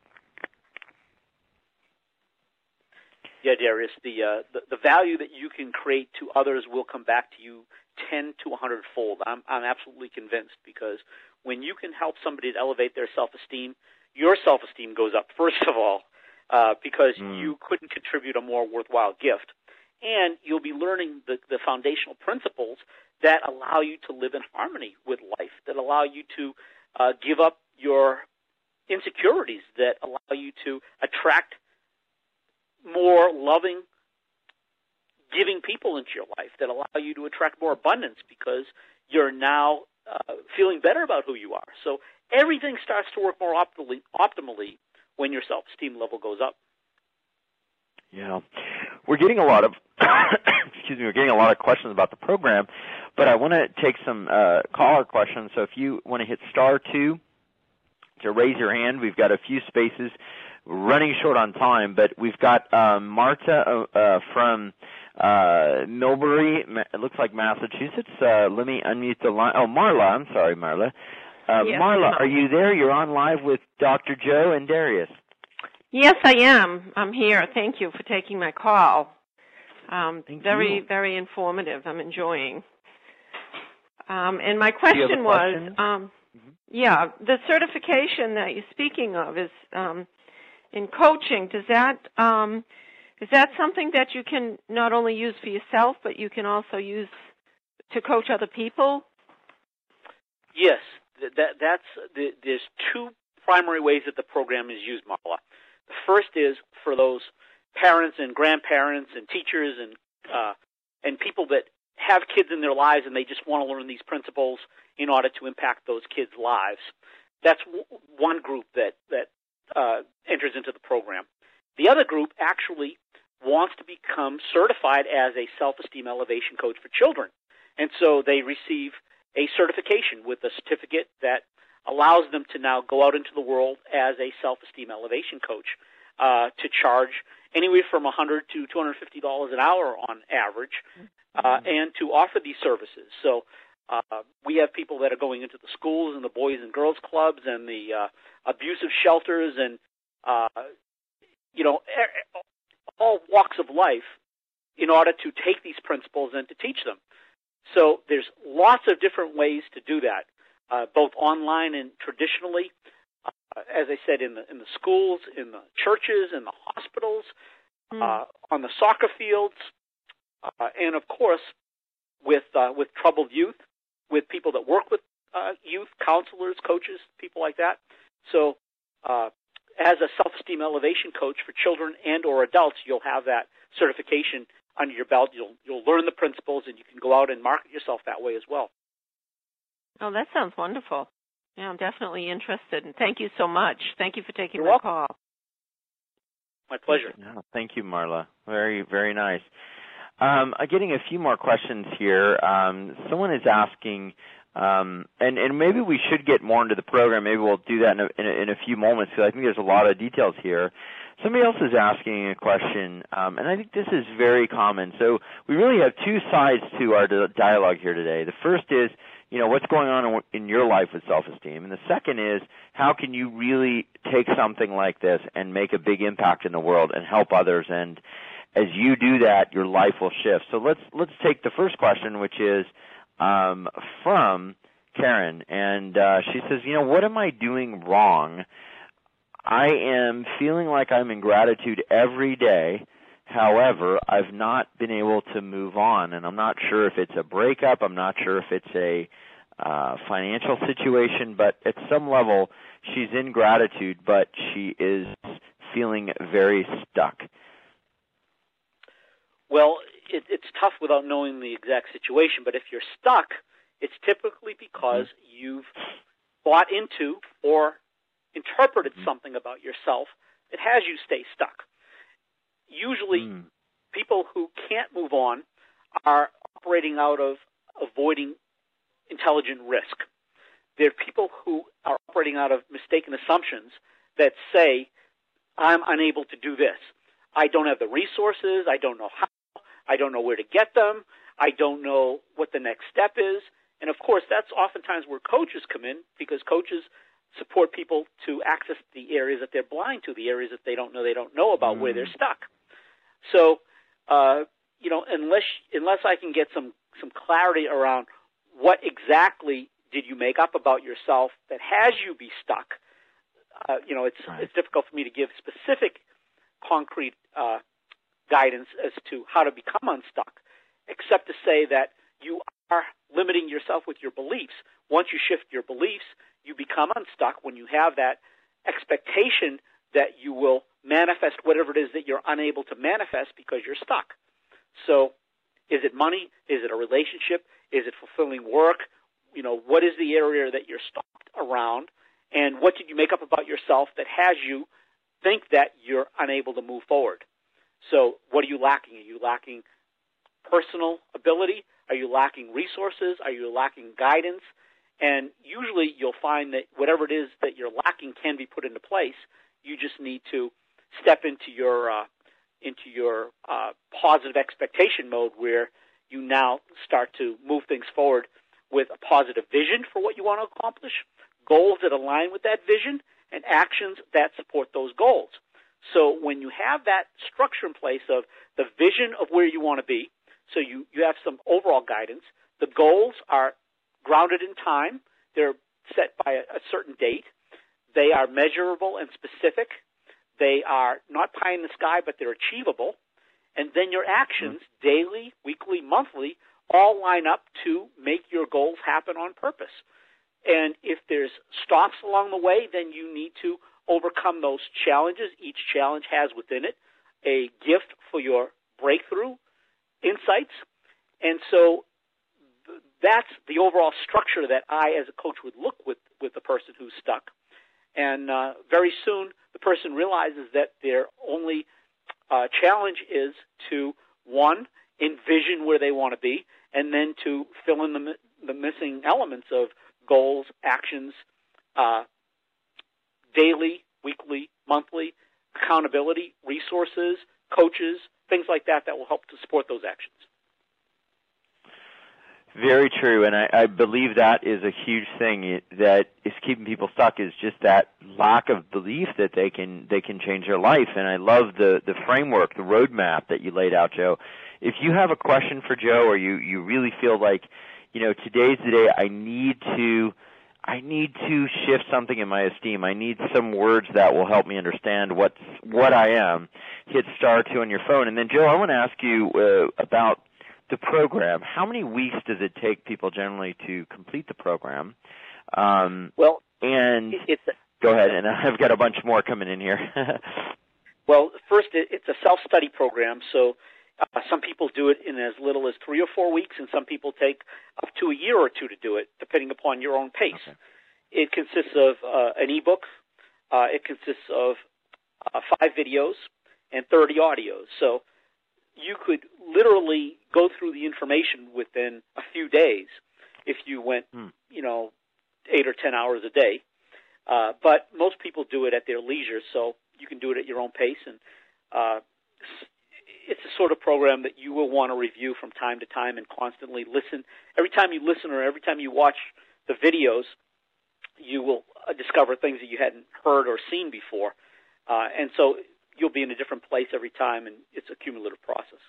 Yeah, Darius, the, uh, the the value that you can create to others will come back to you ten to one hundred fold. I'm I'm absolutely convinced, because when you can help somebody to elevate their self-esteem, your self-esteem goes up, first of all, uh, because mm. you couldn't contribute a more worthwhile gift. And you'll be learning the, the foundational principles that allow you to live in harmony with life, that allow you to uh, give up your insecurities, that allow you to attract more loving, giving people into your life, that allow you to attract more abundance, because you're now uh, feeling better about who you are. So everything starts to work more optimally, optimally when your self-esteem level goes up.
Yeah. We're getting a lot of excuse me, we're getting a lot of questions about the program, but I want to take some uh, caller questions. So if you want to hit star two to raise your hand, we've got a few spaces. We're running short on time, but we've got um, Marta uh, from uh, Millbury, it looks like Massachusetts. Uh, let me unmute the line. Oh, Marla, I'm sorry, Marla. Uh,
yes,
Marla, are you there? You're on live with Doctor Joe and Darius.
Yes, I am. I'm here. Thank you for taking my call. Um,
Thank
very,
you.
very informative. I'm enjoying. Um, and my question was, um, mm-hmm. yeah, the certification that you're speaking of is um, in coaching. Does that um, is that something that you can not only use for yourself, but you can also use to coach other people?
Yes, that, that's the, there's two primary ways that the program is used, Marla. The first is for those parents and grandparents and teachers and uh, and people that have kids in their lives and they just want to learn these principles in order to impact those kids' lives. That's w- one group that that uh, enters into the program. The other group actually wants to become certified as a self-esteem elevation coach for children, and so they receive a certification with a certificate that allows them to now go out into the world as a self-esteem elevation coach uh, to charge anywhere from one hundred dollars to two hundred fifty dollars an hour on average, uh, and to offer these services. So uh, we have people that are going into the schools and the Boys and Girls Clubs and the uh, abusive shelters and, uh, you know, all walks of life in order to take these principles and to teach them. So there's lots of different ways to do that, uh, both online and traditionally. Uh, as I said, in the in the schools, in the churches, in the hospitals, mm. uh, on the soccer fields, uh, and of course, with uh, with troubled youth, with people that work with uh, youth, counselors, coaches, people like that. So, uh, as a self-esteem elevation coach for children and or adults, you'll have that certification under your belt. You'll you'll learn the principles, and you can go out and market yourself that way as well.
Oh, that sounds wonderful. Yeah, I'm definitely interested, and thank you so much. Thank you for taking
You're
my
welcome.
call.
My pleasure.
Yeah, thank you, Marla. Very, very nice. Um, I'm getting a few more questions here. Um, someone is asking, um, and, and maybe we should get more into the program. Maybe we'll do that in a, in a, in a few moments, because I think there's a lot of details here. Somebody else is asking a question, um, and I think this is very common. So we really have two sides to our dialogue here today. The first is, you know, what's going on in, in your life with self-esteem? And the second is, how can you really take something like this and make a big impact in the world and help others? And as you do that, your life will shift. So let's let's take the first question, which is um, from Karen, and uh, she says, you know, what am I doing wrong? I am feeling like I'm in gratitude every day. However, I've not been able to move on, and I'm not sure if it's a breakup. I'm not sure if it's a uh, financial situation, but at some level, she's in gratitude, but she is feeling very stuck.
Well, it, it's tough without knowing the exact situation, but if you're stuck, it's typically because mm-hmm. you've bought into or interpreted mm-hmm. something about yourself that has you stay stuck. Usually, mm. people who can't move on are operating out of avoiding intelligent risk. They're people who are operating out of mistaken assumptions that say, I'm unable to do this. I don't have the resources. I don't know how. I don't know where to get them. I don't know what the next step is. And, of course, that's oftentimes where coaches come in, because coaches support people to access the areas that they're blind to, the areas that they don't know they don't know about, mm. where they're stuck. So, uh, you know, unless unless I can get some, some clarity around what exactly did you make up about yourself that has you be stuck, uh, you know, it's right. it's difficult for me to give specific, concrete uh, guidance as to how to become unstuck, except to say that you are limiting yourself with your beliefs. Once you shift your beliefs, you become unstuck when you have that expectation that you will manifest whatever it is that you're unable to manifest because you're stuck. So is it money? Is it a relationship? Is it fulfilling work? You know, what is the area that you're stuck around? And what did you make up about yourself that has you think that you're unable to move forward? So what are you lacking? Are you lacking personal ability? Are you lacking resources? Are you lacking guidance? And usually you'll find that whatever it is that you're lacking can be put into place. You just need to step into your uh, into your uh, positive expectation mode, where you now start to move things forward with a positive vision for what you want to accomplish, goals that align with that vision, and actions that support those goals. So when you have that structure in place of the vision of where you want to be, so you, you have some overall guidance, the goals are grounded in time. They're set by a, a certain date. They are measurable and specific. They are not pie in the sky, but they're achievable. And then your actions, daily, weekly, monthly, all line up to make your goals happen on purpose. And if there's stops along the way, then you need to overcome those challenges. Each challenge has within it a gift for your breakthrough insights. And so that's the overall structure that I, as a coach, would look with, with the person who's stuck. And uh, very soon, the person realizes that their only uh, challenge is to, one, envision where they want to be, and then to fill in the, the missing elements of goals, actions, uh, daily, weekly, monthly, accountability, resources, coaches, things like that that will help to support those actions.
Very true, and I, I believe that is a huge thing that is keeping people stuck, is just that lack of belief that they can they can change their life. And I love the, the framework, the roadmap that you laid out, Joe. If you have a question for Joe, or you, you really feel like, you know, today's the day I need to I need to shift something in my esteem, I need some words that will help me understand what what I am, hit star two on your phone. And then, Joe, I want to ask you uh, about the program. How many weeks does it take people generally to complete the program? Um,
well,
and
it's a,
go ahead, and I've got a bunch more coming in here.
Well, first, it's a self-study program, so uh, some people do it in as little as three or four weeks, and some people take up to a year or two to do it, depending upon your own pace.
Okay.
It consists of uh, an ebook. Uh, it consists of uh, five videos and thirty audios. So you could literally go through the information within a few days if you went, hmm. you know, eight or ten hours a day. Uh, but most people do it at their leisure, so you can do it at your own pace. And uh, it's the sort of program that you will want to review from time to time and constantly listen. Every time you listen or every time you watch the videos, you will discover things that you hadn't heard or seen before. Uh, and so you'll be in a different place every time, and it's a cumulative process.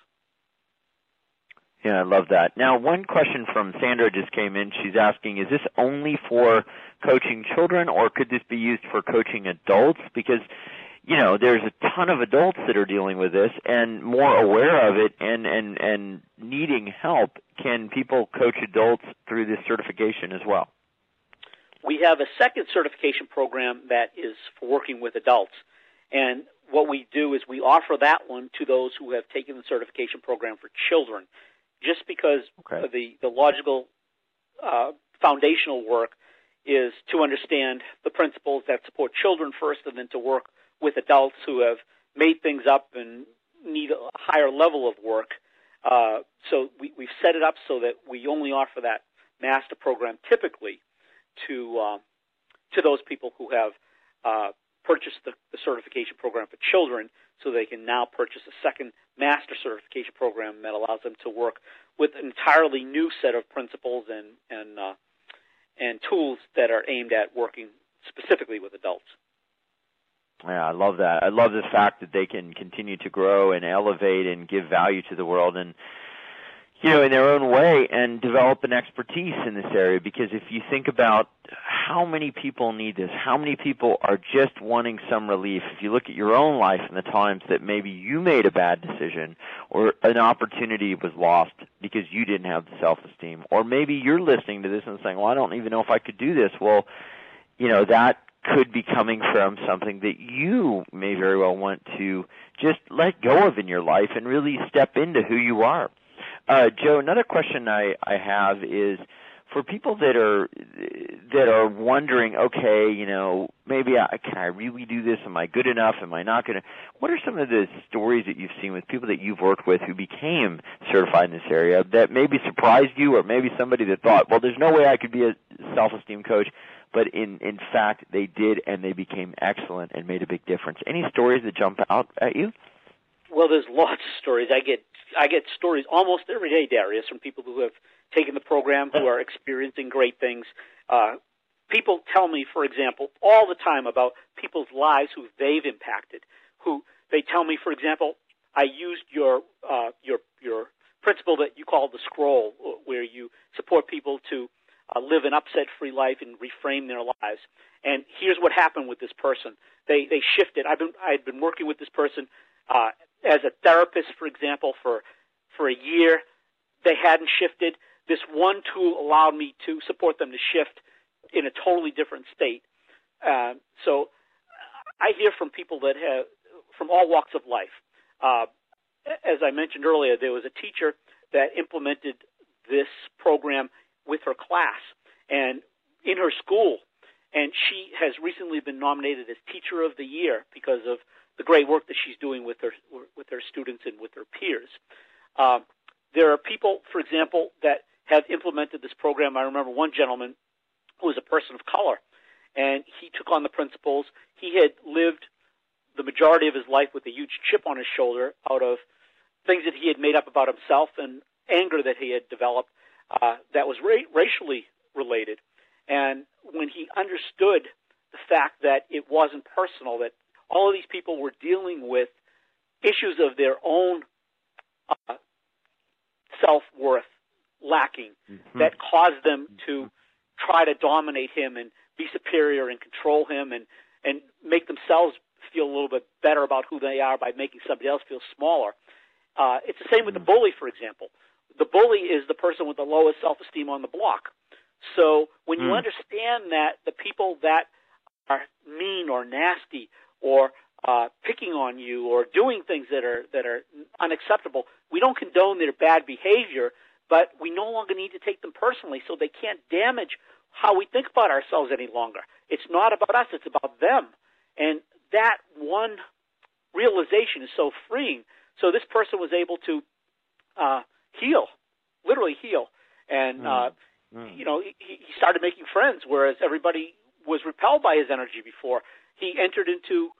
Yeah, I love that. Now, one question from Sandra just came in. She's asking, is this only for coaching children, or could this be used for coaching adults? Because, you know, there's a ton of adults that are dealing with this and more aware of it and, and, and needing help. Can people coach adults through this certification as well?
We have a second certification program that is for working with adults. And what we do is we offer that one to those who have taken the certification program for children, just because okay. the, the logical uh, foundational work is to understand the principles that support children first and then to work with adults who have made things up and need a higher level of work. Uh, so we, we've set it up so that we only offer that master program typically to uh, to those people who have uh, purchased the, the certification program for children, so they can now purchase a second master certification program that allows them to work with an entirely new set of principles and and uh, and tools that are aimed at working specifically with adults.
Yeah, I love that. I love the fact that they can continue to grow and elevate and give value to the world and, you know, in their own way and develop an expertise in this area. Because if you think about how many people need this, how many people are just wanting some relief, if you look at your own life and the times that maybe you made a bad decision or an opportunity was lost because you didn't have the self-esteem, or maybe you're listening to this and saying, well, I don't even know if I could do this. Well, you know, that could be coming from something that you may very well want to just let go of in your life and really step into who you are. Uh, Joe, another question I, I have is for people that are that are wondering, okay, you know, maybe I, can I really do this? Am I good enough? Am I not going to? What are some of the stories that you've seen with people that you've worked with who became certified in this area that maybe surprised you, or maybe somebody that thought, well, there's no way I could be a self-esteem coach, but in, in fact they did and they became excellent and made a big difference? Any stories that jump out at you?
Well, there's lots of stories. I get I get stories almost every day, Darius, from people who have taken the program, who are experiencing great things. Uh, people tell me, for example, all the time about people's lives who they've impacted. Who they tell me, for example, I used your uh, your your principle that you call the scroll, where you support people to uh, live an upset-free life and reframe their lives. And here's what happened with this person: they they shifted. I've been I've been working with this person uh, as a therapist, for example, for for a year. They hadn't shifted. This one tool allowed me to support them to shift in a totally different state. Uh, so I hear from people that have, from all walks of life. Uh, as I mentioned earlier, there was a teacher that implemented this program with her class and in her school, and she has recently been nominated as Teacher of the Year because of the great work that she's doing with her with her students and with her peers. Uh, there are people, for example, that have implemented this program. I remember one gentleman who was a person of color, and he took on the principles. He had lived the majority of his life with a huge chip on his shoulder out of things that he had made up about himself and anger that he had developed uh, that was ra- racially related. And when he understood the fact that it wasn't personal, that all of these people were dealing with issues of their own uh, self-worth lacking, mm-hmm. that caused them to try to dominate him and be superior and control him and, and make themselves feel a little bit better about who they are by making somebody else feel smaller. Uh, it's the same with the bully, for example. The bully is the person with the lowest self-esteem on the block. So when mm. you understand that the people that are mean or nasty or uh, picking on you or doing things that are that are unacceptable, we don't condone their bad behavior, but we no longer need to take them personally, so they can't damage how we think about ourselves any longer. It's not about us, it's about them. And that one realization is so freeing. So this person was able to uh, heal, literally heal. And, mm. uh, mm. you know, he, he started making friends, whereas everybody was repelled by his energy before. He entered into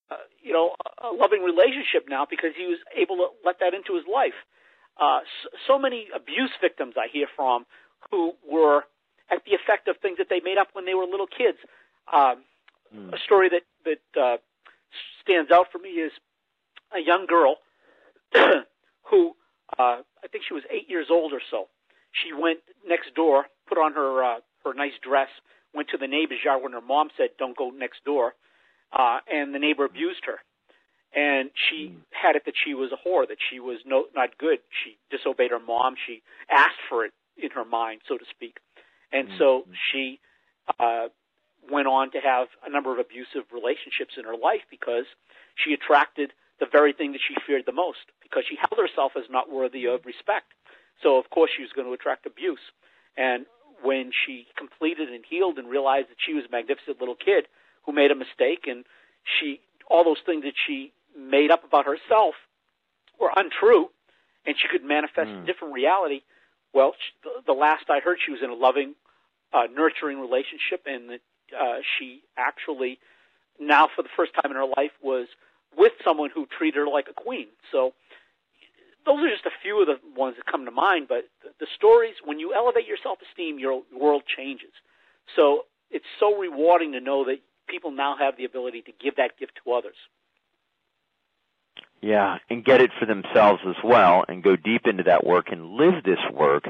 uh, you know, a loving relationship now because he was able to let that into his life. Uh, so, so many abuse victims I hear from who were at the effect of things that they made up when they were little kids. Um, mm. A story that, that uh, stands out for me is a young girl who, uh, I think she was eight years old or so. She went next door, put on her uh, her nice dress, went to the neighbor's yard when her mom said, don't go next door, uh, and the neighbor abused her. And she mm. had it that she was a whore, that she was no, not good. She disobeyed her mom. She asked for it in her mind, so to speak. And mm. so she uh, went on to have a number of abusive relationships in her life because she attracted the very thing that she feared the most, because she held herself as not worthy of respect. So, of course, she was going to attract abuse. And when she completed and healed and realized that she was a magnificent little kid who made a mistake, and she all those things that she made up about herself were untrue, and she could manifest mm. a different reality, well, she, the, the last I heard, she was in a loving, uh, nurturing relationship, and that uh, she actually, now for the first time in her life, was with someone who treated her like a queen. So those are just a few of the ones that come to mind, but the, the stories, when you elevate your self-esteem, your world changes. So it's so rewarding to know that people now have the ability to give that gift to others.
Yeah, and get it for themselves as well, and go deep into that work and live this work.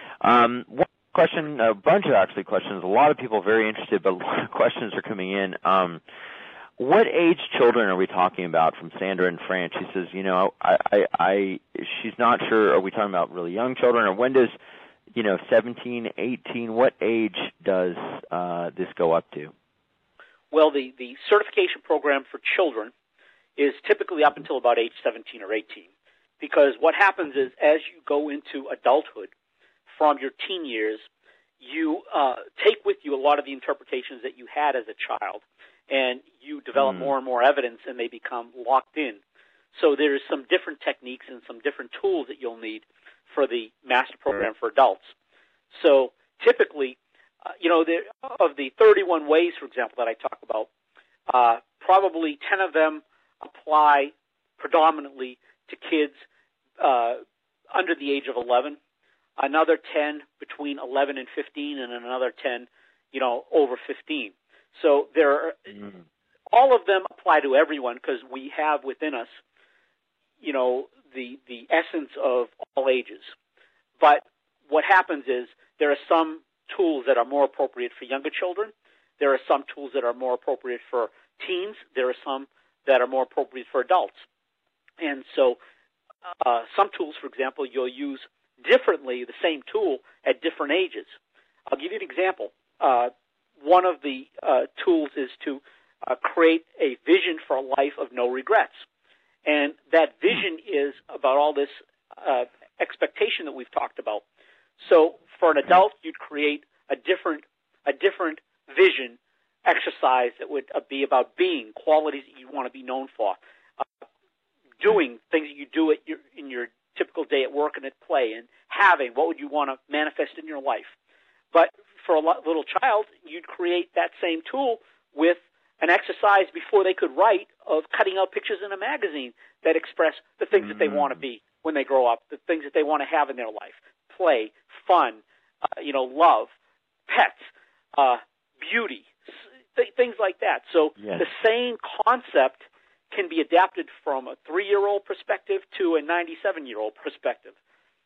Um, one question, a bunch of actually questions, a lot of people are very interested, but a lot of questions are coming in. Um, What age children are we talking about? From Sandra in France. She says, you know, I, I, I, she's not sure. Are we talking about really young children, or when does, you know, seventeen, eighteen? What age does uh, this go up to?
Well, the, the certification program for children is typically up until about age seventeen or eighteen, because what happens is as you go into adulthood from your teen years, you uh, take with you a lot of the interpretations that you had as a child, and you develop mm. more and more evidence, and they become locked in. So there's some different techniques and some different tools that you'll need for the master program for adults. So typically, uh, you know, there, of the thirty-one ways, for example, that I talk about, uh, probably ten of them apply predominantly to kids uh, under the age of eleven, another ten between eleven and fifteen, and another ten, you know, over fifteen. So there are, mm. all of them apply to everyone, because we have within us, you know, the the essence of all ages. But what happens is there are some tools that are more appropriate for younger children. There are some tools that are more appropriate for teens. There are some that are more appropriate for adults. And so uh, some tools, for example, you'll use differently the same tool at different ages. I'll give you an example. Uh, One of the uh, tools is to uh, create a vision for a life of no regrets. And that vision is about all this uh, expectation that we've talked about. So for an adult, you'd create a different a different vision exercise that would uh, be about being, qualities that you want to be known for, uh, doing things that you do at your, in your typical day at work and at play, and having, what would you want to manifest in your life. But for a little child, you'd create that same tool with an exercise before they could write of cutting out pictures in a magazine that express the things mm-hmm. that they want to be when they grow up, the things that they want to have in their life: play, fun, uh, you know, love, pets, uh, beauty, th- things like that. So yes. the same concept can be adapted from a three-year-old perspective to a ninety-seven-year-old perspective.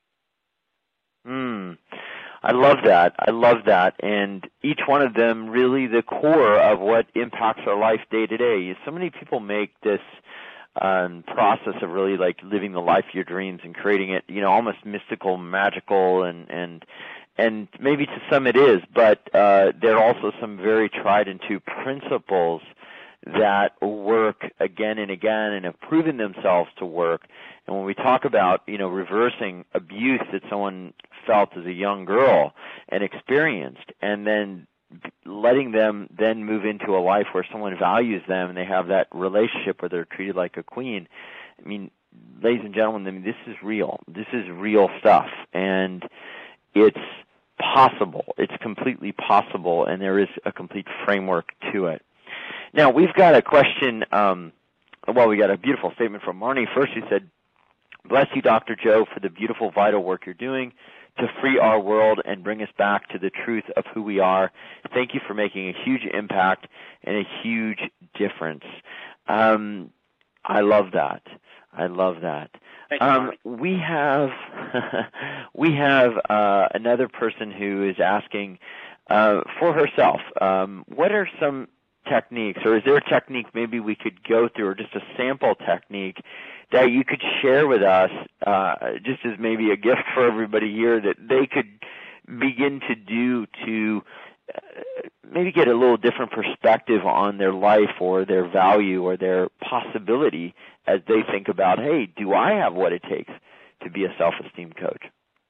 Hmm. I love that. I love that. And each one of them really the core of what impacts our life day to day. So many people make this um, process of really like living the life of your dreams and creating it, you know, almost mystical, magical, and and and maybe to some it is, but uh, there are also some very tried and true principles that work again and again and have proven themselves to work. And when we talk about, you know, reversing abuse that someone felt as a young girl and experienced, and then letting them then move into a life where someone values them and they have that relationship where they're treated like a queen. I mean, ladies and gentlemen, I mean, this is real. This is real stuff. And it's possible. It's completely possible, and there is a complete framework to it. Now, we've got a question um, well, we got a beautiful statement from Marnie. First, she said, "Bless you, Doctor Joe, for the beautiful, vital work you're doing to free our world and bring us back to the truth of who we are. Thank you for making a huge impact and a huge difference." Um, I love that. I love that.
Thank you,
um, we have we have uh, another person who is asking uh, for herself. Um, what are some techniques, or is there a technique maybe we could go through, or just a sample technique that you could share with us, uh, just as maybe a gift for everybody here, that they could begin to do to uh, maybe get a little different perspective on their life or their value or their possibility as they think about, hey, do I have what it takes to be a self-esteem coach?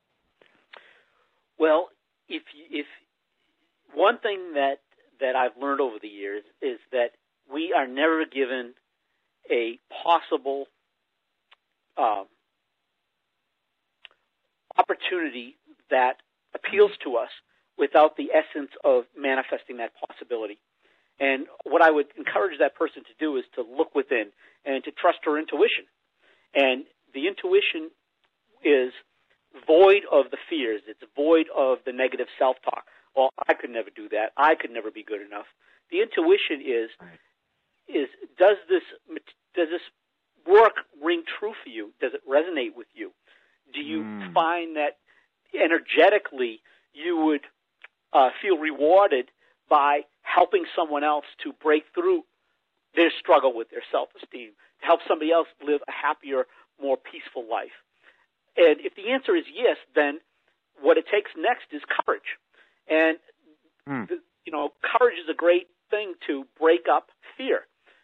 Well, if if one thing that that I've learned over the years is that we are never given a possible um, opportunity that appeals to us without the essence of manifesting that possibility. And what I would encourage that person to do is to look within and to trust her intuition. And the intuition is void of the fears. It's void of the negative self-talk. Well, I could never do that. I could never be good enough. The intuition is, is does this does this work ring true for you? Does it resonate with you? Do you mm. find that energetically you would uh, feel rewarded by helping someone else to break through their struggle with their self-esteem, to help somebody else live a happier, more peaceful life? And if the answer is yes, then what it takes next is courage. And, mm. the, you know, courage is a great thing to break up fear.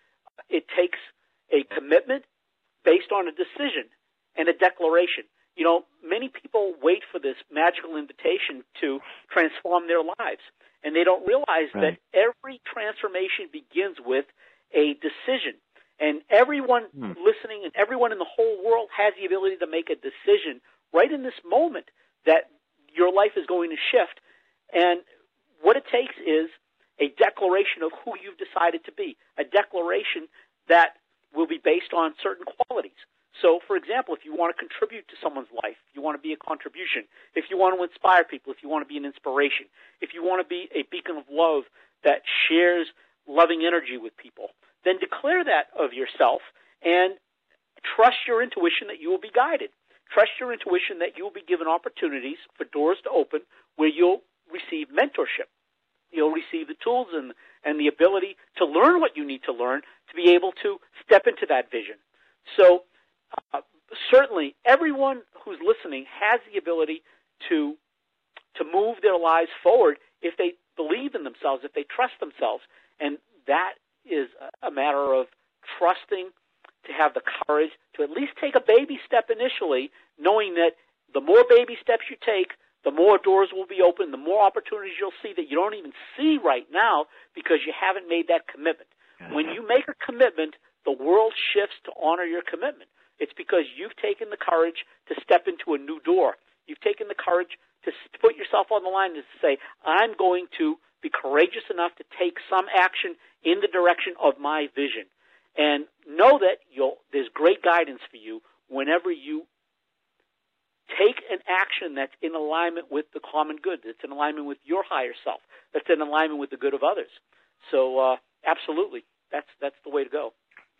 It takes a commitment based on a decision and a declaration. You know, many people wait for this magical invitation to transform their lives, and they don't realize right. that every transformation begins with a decision. And everyone mm. listening and everyone in the whole world has the ability to make a decision right in this moment that your life is going to shift. And what it takes is a declaration of who you've decided to be, a declaration that will be based on certain qualities. So, for example, if you want to contribute to someone's life, if you want to be a contribution, if you want to inspire people, if you want to be an inspiration, if you want to be a beacon of love that shares loving energy with people, then declare that of yourself and trust your intuition that you will be guided. Trust your intuition that you will be given opportunities for doors to open where you'll receive mentorship. You'll receive the tools and, and the ability to learn what you need to learn to be able to step into that vision. So uh, certainly everyone who's listening has the ability to to move their lives forward if they believe in themselves, if they trust themselves. And that is a matter of trusting, to have the courage to at least take a baby step initially, knowing that the more baby steps you take, the more doors will be open, the more opportunities you'll see that you don't even see right now because you haven't made that commitment. When you make a commitment, the world shifts to honor your commitment. It's because you've taken the courage to step into a new door. You've taken the courage to put yourself on the line and to say, I'm going to be courageous enough to take some action in the direction of my vision. And know that you'll, there's great guidance for you whenever you take an action that's in alignment with the common good, that's in alignment with your higher self, that's in alignment with the good of others. So uh, absolutely, that's that's the way to go.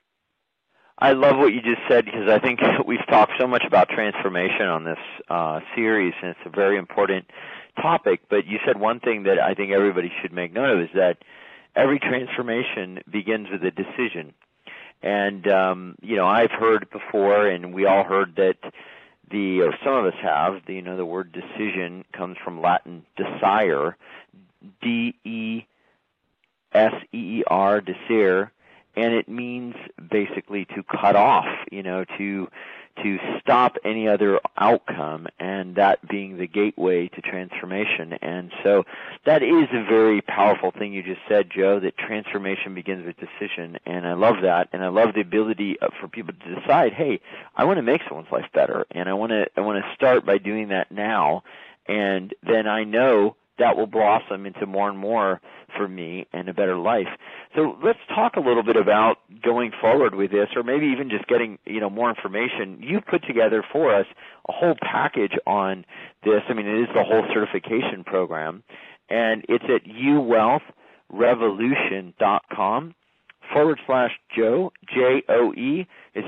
I love what you just said, because I think we've talked so much about transformation on this uh, series, and it's a very important topic. But you said one thing that I think everybody should make note of, is that every transformation begins with a decision. And, um, you know, I've heard before, and we all heard that the, or some of us have, the, you know, the word decision comes from Latin desire, D E S E E R, desire, and it means basically to cut off, you know, to to stop any other outcome, and that being the gateway to transformation. And so that is a very powerful thing you just said, Joe, that transformation begins with decision, and I love that, and I love the ability for people to decide, hey, I want to make someone's life better, and I want to I want to start by doing that now, and then I know that will blossom into more and more for me and a better life. So let's talk a little bit about going forward with this, or maybe even just getting, you know, more information. You've put together for us a whole package on this. I mean, it is the whole certification program, and it's at uwealthrevolution.com forward slash Joe, J O E. It's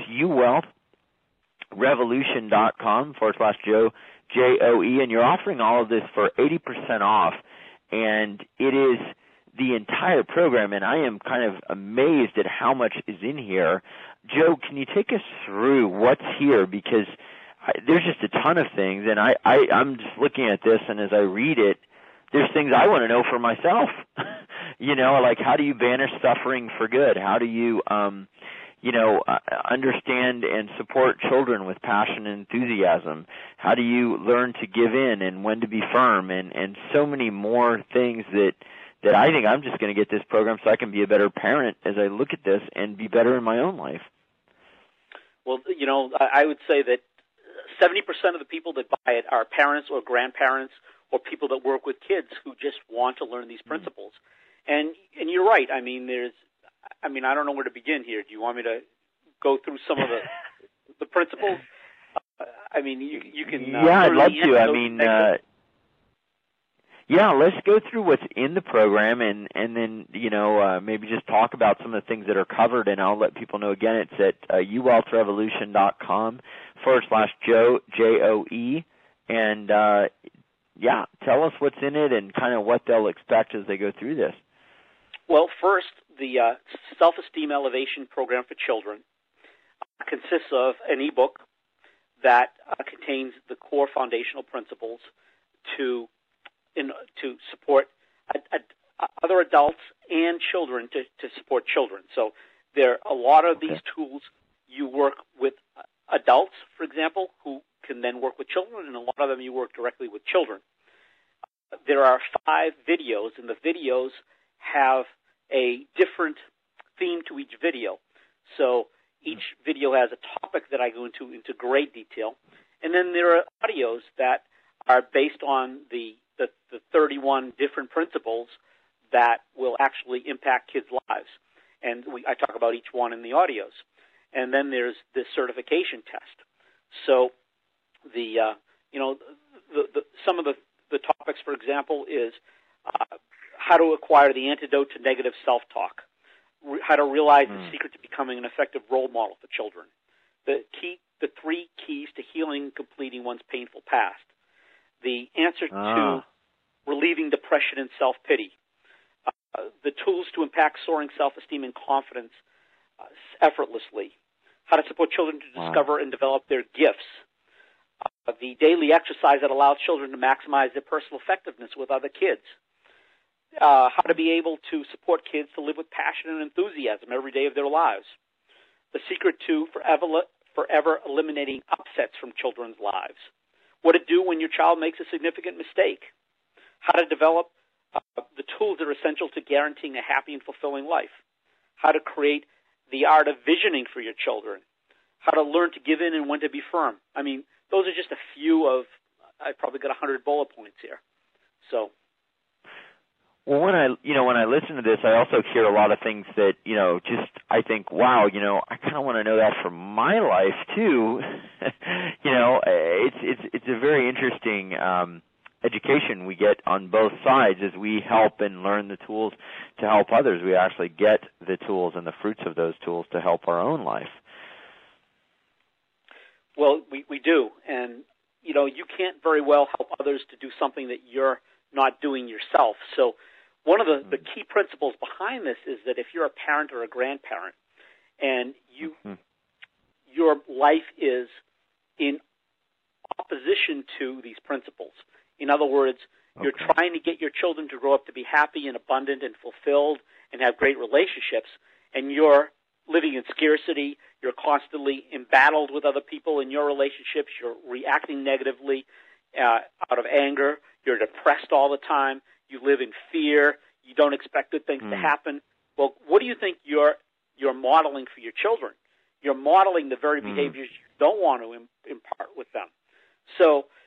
uwealthrevolution.com forward slash Joe, J O E, and you're offering all of this for eighty percent off, and it is the entire program, and I am kind of amazed at how much is in here. Joe, can you take us through what's here? Because I, there's just a ton of things, and I, I, I'm just looking at this, and as I read it, there's things I want to know for myself. You know, like how do you banish suffering for good? How do you, um, you know, uh, understand and support children with passion and enthusiasm? How do you learn to give in and when to be firm? And, and so many more things that, that I think I'm just going to get this program so I can be a better parent as I look at this and be better in my own life.
Well, you know, I would say that seventy percent of the people that buy it are parents or grandparents or people that work with kids who just want to learn these principles. Mm-hmm. And and you're right. I mean, there's, I mean, I don't know where to begin here. Do you want me to go through some of the the principles? Uh, I mean, you you can. Uh,
yeah, I'd love to. I mean, uh, yeah, let's go through what's in the program, and and then you know uh, maybe just talk about some of the things that are covered, and I'll let people know again. It's at uh, uwealthrevolution.com forward slash Joe, J O E, and uh, yeah, tell us what's in it and kind of what they'll expect as they go through this.
Well, first, the uh, Self-Esteem Elevation Program for Children uh, consists of an ebook that uh, contains the core foundational principles to in, to support a, a, other adults and children to, to support children. So there are a lot of these okay. tools. You work with adults, for example, who can then work with children, and a lot of them you work directly with children. Uh, there are five videos, and the videos have a different theme to each video. So each video has a topic that I go into into great detail. And then there are audios that are based on the, the, the thirty-one different principles that will actually impact kids' lives. And we, I talk about each one in the audios. And then there's this certification test. So the, uh, you know, the, the, some of the, the topics, for example, is uh, how to acquire the antidote to negative self-talk, re- how to realize mm. the secret to becoming an effective role model for children, the key, the three keys to healing and completing one's painful past, the answer ah. to relieving depression and self-pity, uh, the tools to impact soaring self-esteem and confidence uh, effortlessly, how to support children to wow. discover and develop their gifts, uh, the daily exercise that allows children to maximize their personal effectiveness with other kids, Uh, how to be able to support kids to live with passion and enthusiasm every day of their lives. The secret to forever, forever eliminating upsets from children's lives. What to do when your child makes a significant mistake. How to develop uh, the tools that are essential to guaranteeing a happy and fulfilling life. How to create the art of visioning for your children. How to learn to give in and when to be firm. I mean, those are just a few of, I've probably got one hundred bullet points here. So...
Well, when I, you know, when I listen to this, I also hear a lot of things that, you know, just I think, wow, you know, I kind of want to know that for my life too. You know, it's it's it's a very interesting um, education we get on both sides as we help and learn the tools to help others. We actually get the tools and the fruits of those tools to help our own life.
Well, we we do, and you know, you can't very well help others to do something that you're not doing yourself. So. One of the, the key principles behind this is that if you're a parent or a grandparent and you mm-hmm. your life is in opposition to these principles, in other words, okay. you're trying to get your children to grow up to be happy and abundant and fulfilled and have great relationships, and you're living in scarcity, you're constantly embattled with other people in your relationships, you're reacting negatively uh, out of anger, you're depressed all the time, you live in fear, you don't expect good things mm. to happen. Well, what do you think you're you're modeling for your children? You're modeling the very mm. behaviors you don't want to im- impart with them. So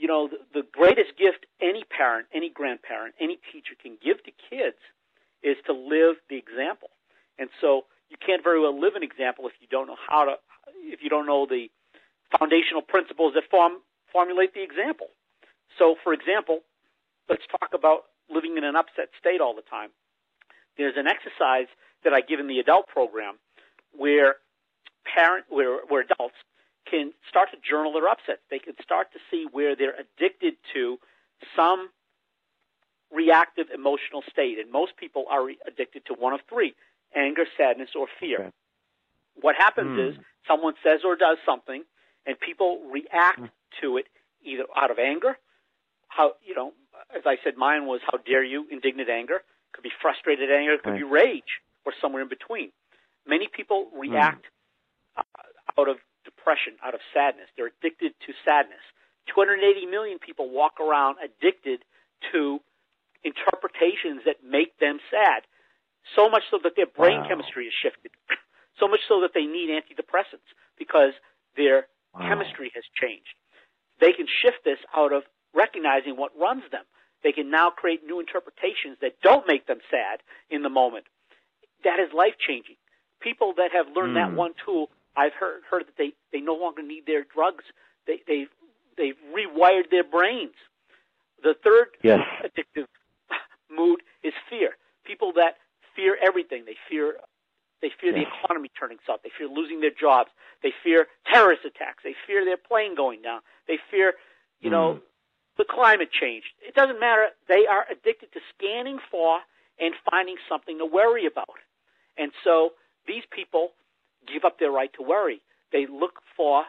you know, the, the greatest gift any parent, any grandparent, any teacher can give to kids is to live the example. And so you can't very well live an example if you don't know how to, if you don't know the foundational principles that form, formulate the example. So, for example, let's talk about living in an upset state all the time. There's an exercise that I give in the adult program where parent, where, where adults can start to journal their upsets. They can start to see where they're addicted to some reactive emotional state. And most people are addicted to one of three: anger, sadness, or fear. Okay. What happens mm. is someone says or does something, and people react mm. to it either out of anger, how, you know, as I said, mine was how dare you, indignant anger. It could be frustrated anger. It could right. be rage, or somewhere in between. Many people react mm. uh, out of depression, out of sadness. They're addicted to sadness. two hundred eighty million people walk around addicted to interpretations that make them sad, so much so that their brain wow. chemistry is shifted, so much so that they need antidepressants because their wow. chemistry has changed. They can shift this out of recognizing what runs them. They can now create new interpretations that don't make them sad in the moment. That is life-changing. People that have learned mm. that one tool, I've heard heard that they, they no longer need their drugs. They, they've, they've rewired their brains. The third
yes.
addictive mood is fear. People that fear everything. They fear they fear yes. the economy turning south. They fear losing their jobs. They fear terrorist attacks. They fear their plane going down. They fear, you mm. know, the climate change. It doesn't matter. They are addicted to scanning for and finding something to worry about. And so these people give up their right to worry. They look for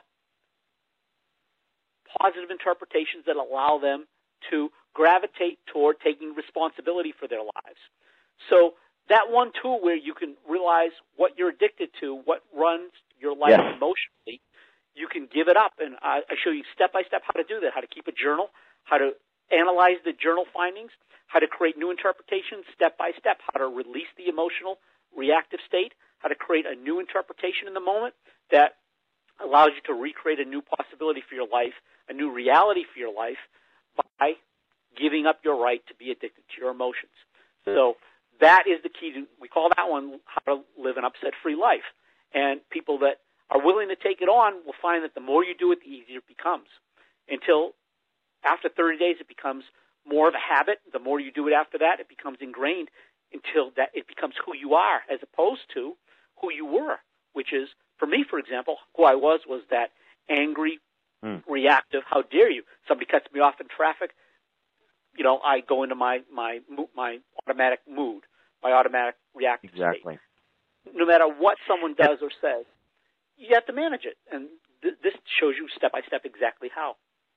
positive interpretations that allow them to gravitate toward taking responsibility for their lives. So that one tool where you can realize what you're addicted to, what runs your life yes. emotionally, you can give it up. And I, I show you step-by-step how to do that, how to keep a journal, how to analyze the journal findings, how to create new interpretations step-by-step, how to release the emotional reactive state, how to create a new interpretation in the moment that allows you to recreate a new possibility for your life, a new reality for your life by giving up your right to be addicted to your emotions. So that is the key to, we call that one how to live an upset-free life. And people that are willing to take it on will find that the more you do it, the easier it becomes. Until after thirty days, it becomes more of a habit. The more you do it after that, it becomes ingrained until that it becomes who you are as opposed to who you were, which is, for me, for example, who I was was that angry, mm. reactive, how dare you. Somebody cuts me off in traffic, you know, I go into my, my, my automatic mood, my automatic reactive
exactly.
state. No matter what someone does or says, you have to manage it. And th- this shows you step-by-step exactly how.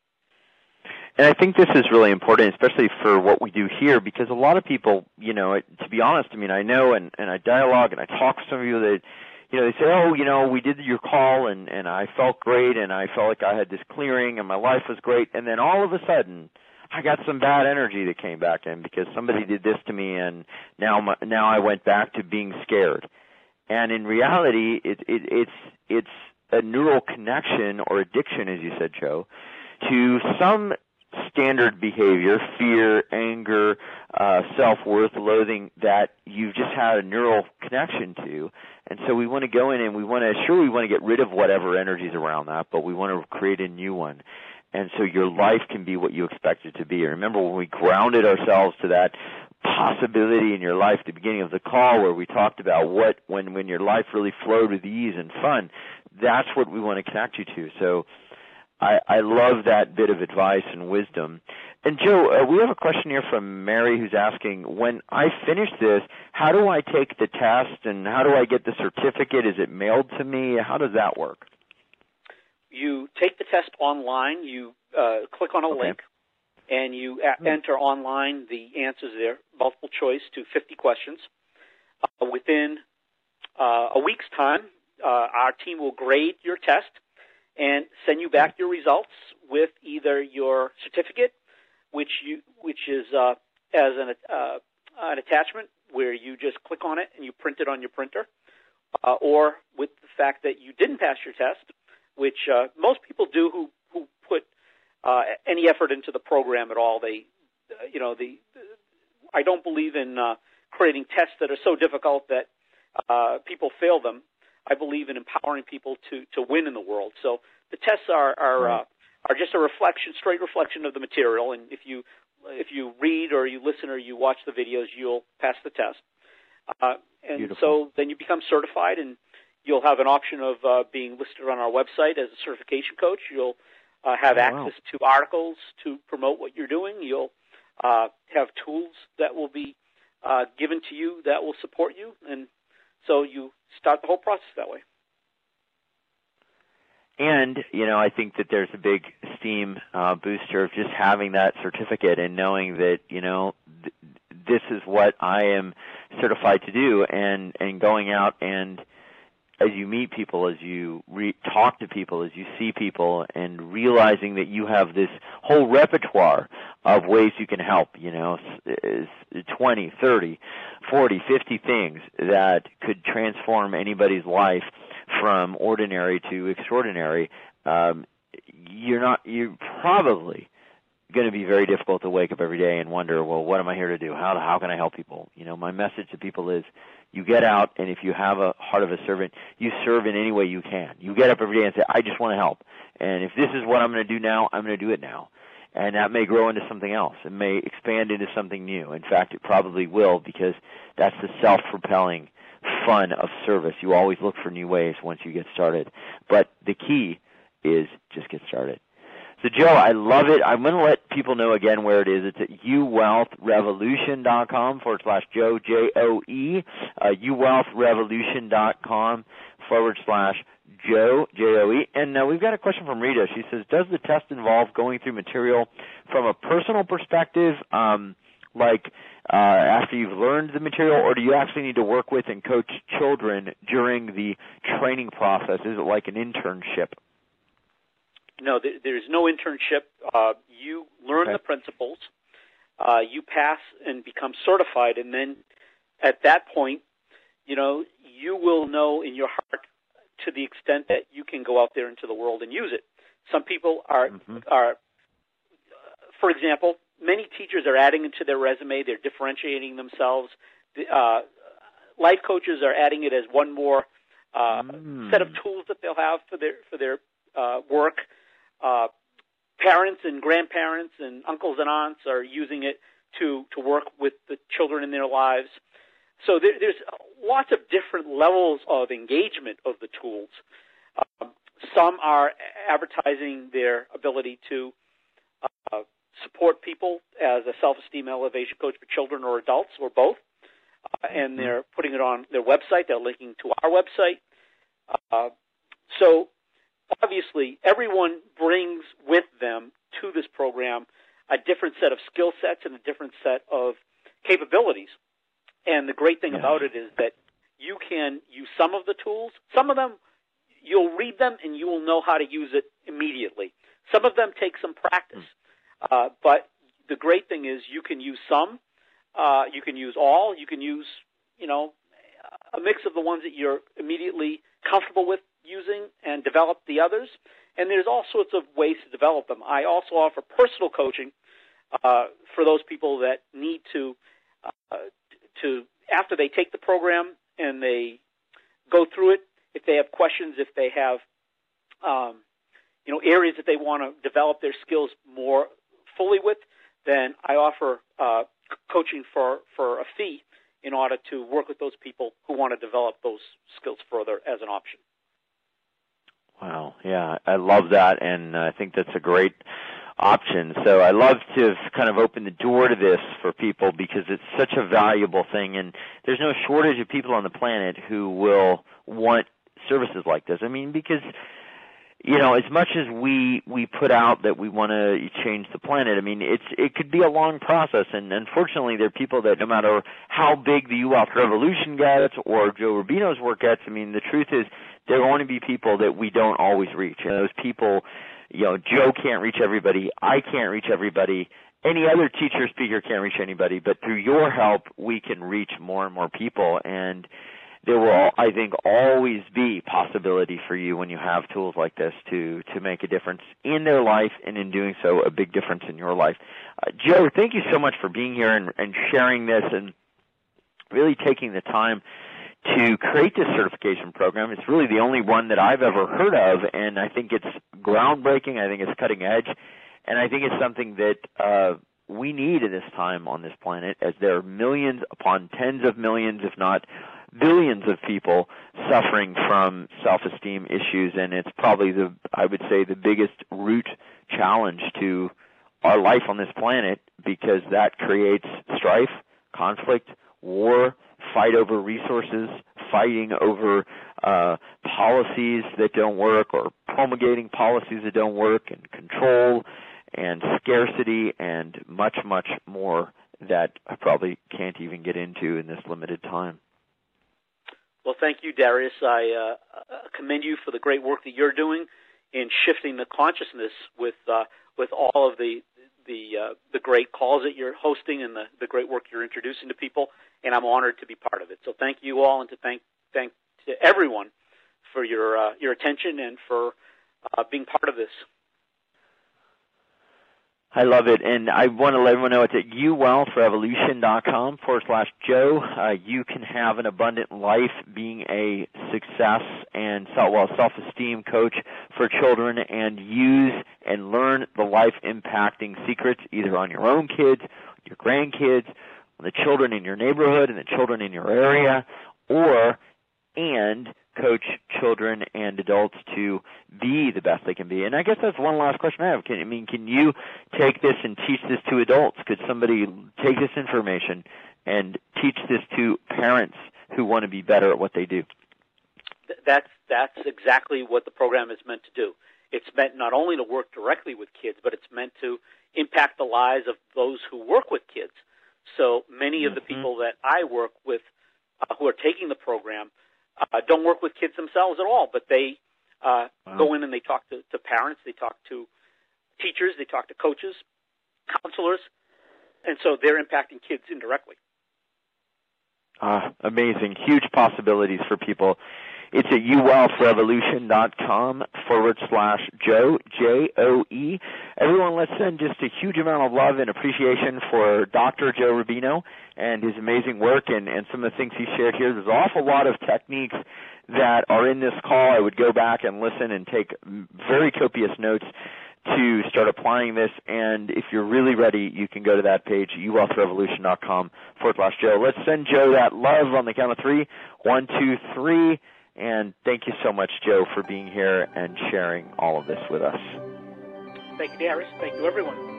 And I think this is really important, especially for what we do here, because a lot of people, you know, to be honest, I mean, I know and, and I dialogue and I talk with some of you that, you know, they say, oh, you know, we did your call and, and I felt great and I felt like I had this clearing and my life was great. And then all of a sudden, I got some bad energy that came back in because somebody did this to me and now my, now I went back to being scared. And in reality, it, it, it's it's a neural connection or addiction, as you said, Joe, to some standard behavior, fear, anger, uh, self-worth, loathing that you've just had a neural connection to. And so we want to go in and we want to, sure, we want to get rid of whatever energy is around that, but we want to create a new one. And so your life can be what you expect it to be. And remember when we grounded ourselves to that possibility in your life at the beginning of the call where we talked about what, when, when your life really flowed with ease and fun, that's what we want to connect you to. So I, I love that bit of advice and wisdom. And Joe, uh, we have a question here from Mary who's asking, when I finish this, how do I take the test and how do I get the certificate? Is it mailed to me? How does that work?
You take the test online. You uh, click on a okay. link, and you a- mm-hmm. enter online the answers there, multiple choice to fifty questions. Uh, within uh, a week's time, uh, our team will grade your test and send you back your results with either your certificate, which you which is uh, as an uh, an attachment where you just click on it and you print it on your printer, uh, or with the fact that you didn't pass your test, which uh, most people do who who put uh, any effort into the program at all. They, uh, you know, the, the I don't believe in uh, creating tests that are so difficult that uh, people fail them. I believe in empowering people to, to win in the world. So the tests are are, right. uh, are just a reflection, straight reflection of the material. And if you if you read or you listen or you watch the videos, you'll pass the test. Uh, and Beautiful. So then you become certified, and you'll have an option of uh, being listed on our website as a certification coach. You'll uh, have
oh,
access
wow.
to articles to promote what you're doing. You'll uh, have tools that will be uh, given to you that will support you, and so you start the whole process that way.
And, you know, I think that there's a big esteem uh, booster of just having that certificate and knowing that, you know, th- this is what I am certified to do, and, and going out and as you meet people, as you re- talk to people, as you see people, and realizing that you have this whole repertoire of ways you can help, you know, twenty, thirty, forty, fifty things that could transform anybody's life from ordinary to extraordinary, um, you're not, you're probably going to be very difficult to wake up every day and wonder, well, what am I here to do? How how can I help people? You know, my message to people is, you get out, and if you have a heart of a servant, you serve in any way you can. You get up every day and say, I just want to help. And if this is what I'm going to do now, I'm going to do it now. And that may grow into something else. It may expand into something new. In fact, it probably will, because that's the self-propelling fun of service. You always look for new ways once you get started. But the key is just get started. So, Joe, I love it. I'm going to let people know again where it is. It's at uwealthrevolution.com forward slash Joe, J O E, uh, uwealthrevolution.com forward slash Joe, J O E. And uh, we've got a question from Rita. She says, does the test involve going through material from a personal perspective, um, like uh, after you've learned the material, or do you actually need to work with and coach children during the training process? Is it like an internship?
No, there's no internship. Uh, you learn
okay.
the principles, uh, you pass and become certified, and then at that point, you know, you will know in your heart to the extent that you can go out there into the world and use it. Some people are,
mm-hmm.
are, for example, many teachers are adding into their resume. They're differentiating themselves. Uh, life coaches are adding it as one more uh,
mm.
set of tools that they'll have for their for their uh, work. Uh, parents and grandparents and uncles and aunts are using it to, to work with the children in their lives. So there, there's lots of different levels of engagement of the tools. Um, some are advertising their ability to uh, support people as a self-esteem elevation coach for children or adults or both, uh, and they're putting it on their website. They're linking to our website. Uh, so obviously, everyone brings with them to this program a different set of skill sets and a different set of capabilities. And the great thing
yeah.
about it is that you can use some of the tools. Some of them, you'll read them and you will know how to use it immediately. Some of them take some practice. Uh, but the great thing is you can use some. Uh, you can use all. You can use, you know, a mix of the ones that you're immediately comfortable with using and develop the others. And there's all sorts of ways to develop them. I also offer personal coaching uh, for those people that need to, uh, to, after they take the program and they go through it, if they have questions, if they have, um, you know, areas that they want to develop their skills more fully with, then I offer uh, coaching for, for a fee in order to work with those people who want to develop those skills further as an option.
Wow, yeah, I love that, and I think that's a great option. So I love to have kind of open the door to this for people because it's such a valuable thing, and there's no shortage of people on the planet who will want services like this. I mean, because, you know, as much as we we put out that we want to change the planet, I mean, it's it could be a long process, and unfortunately there are people that no matter how big the UWealth Revolution gets or Joe Rubino's work gets, I mean, the truth is there are going to be people that we don't always reach. And those people, you know, Joe can't reach everybody. I can't reach everybody. Any other teacher or speaker can't reach anybody. But through your help, we can reach more and more people. And there will, I think, always be possibility for you when you have tools like this to, to make a difference in their life, and in doing so, a big difference in your life. Uh, Joe, thank you so much for being here and, and sharing this and really taking the time to create this certification program. It's really the only one that I've ever heard of, and I think it's groundbreaking. I think it's cutting edge, and I think it's something that uh, we need at this time on this planet, as there are millions upon tens of millions, if not billions of people suffering from self-esteem issues, and it's probably the, I would say, the biggest root challenge to our life on this planet, because that creates strife, conflict, war, fight over resources, fighting over uh, policies that don't work, or promulgating policies that don't work, and control and scarcity, and much, much more that I probably can't even get into in this limited time.
Well, thank you, Darius. I uh, commend you for the great work that you're doing in shifting the consciousness with uh, with all of the the uh, the great calls that you're hosting, and the, the great work you're introducing to people. And I'm honored to be part of it. So thank you all, and to thank thank to everyone for your uh, your attention and for uh, being part of this.
I love it, and I want to let everyone know it's at uwealthrevolution.com forward slash Joe. Uh, you can have an abundant life being a success and self, well, self-esteem coach for children, and use and learn the life-impacting secrets either on your own kids, your grandkids, on the children in your neighborhood and the children in your area, or and coach children and adults to be the best they can be. And I guess that's one last question I have. Can, I mean, can you take this and teach this to adults? Could somebody take this information and teach this to parents who want to be better at what they do?
That's, that's exactly what the program is meant to do. It's meant not only to work directly with kids, but it's meant to impact the lives of those who work with kids. So many of the people that I work with uh, who are taking the program uh, don't work with kids themselves at all, but they uh, wow. go in and they talk to, to parents, they talk to teachers, they talk to coaches, counselors, and so they're impacting kids indirectly.
Uh, amazing. Huge possibilities for people. It's at uwealthrevolution.com forward slash Joe, J O E. Everyone, let's send just a huge amount of love and appreciation for Doctor Joe Rubino and his amazing work and, and some of the things he shared here. There's an awful lot of techniques that are in this call. I would go back and listen and take very copious notes to start applying this, and if you're really ready, you can go to that page, uwealthrevolution.com forward slash Joe. Let's send Joe that love on the count of three. One, two, three. And thank you so much, Joe, for being here and sharing all of this with us.
Thank you, Darius. Thank you, everyone.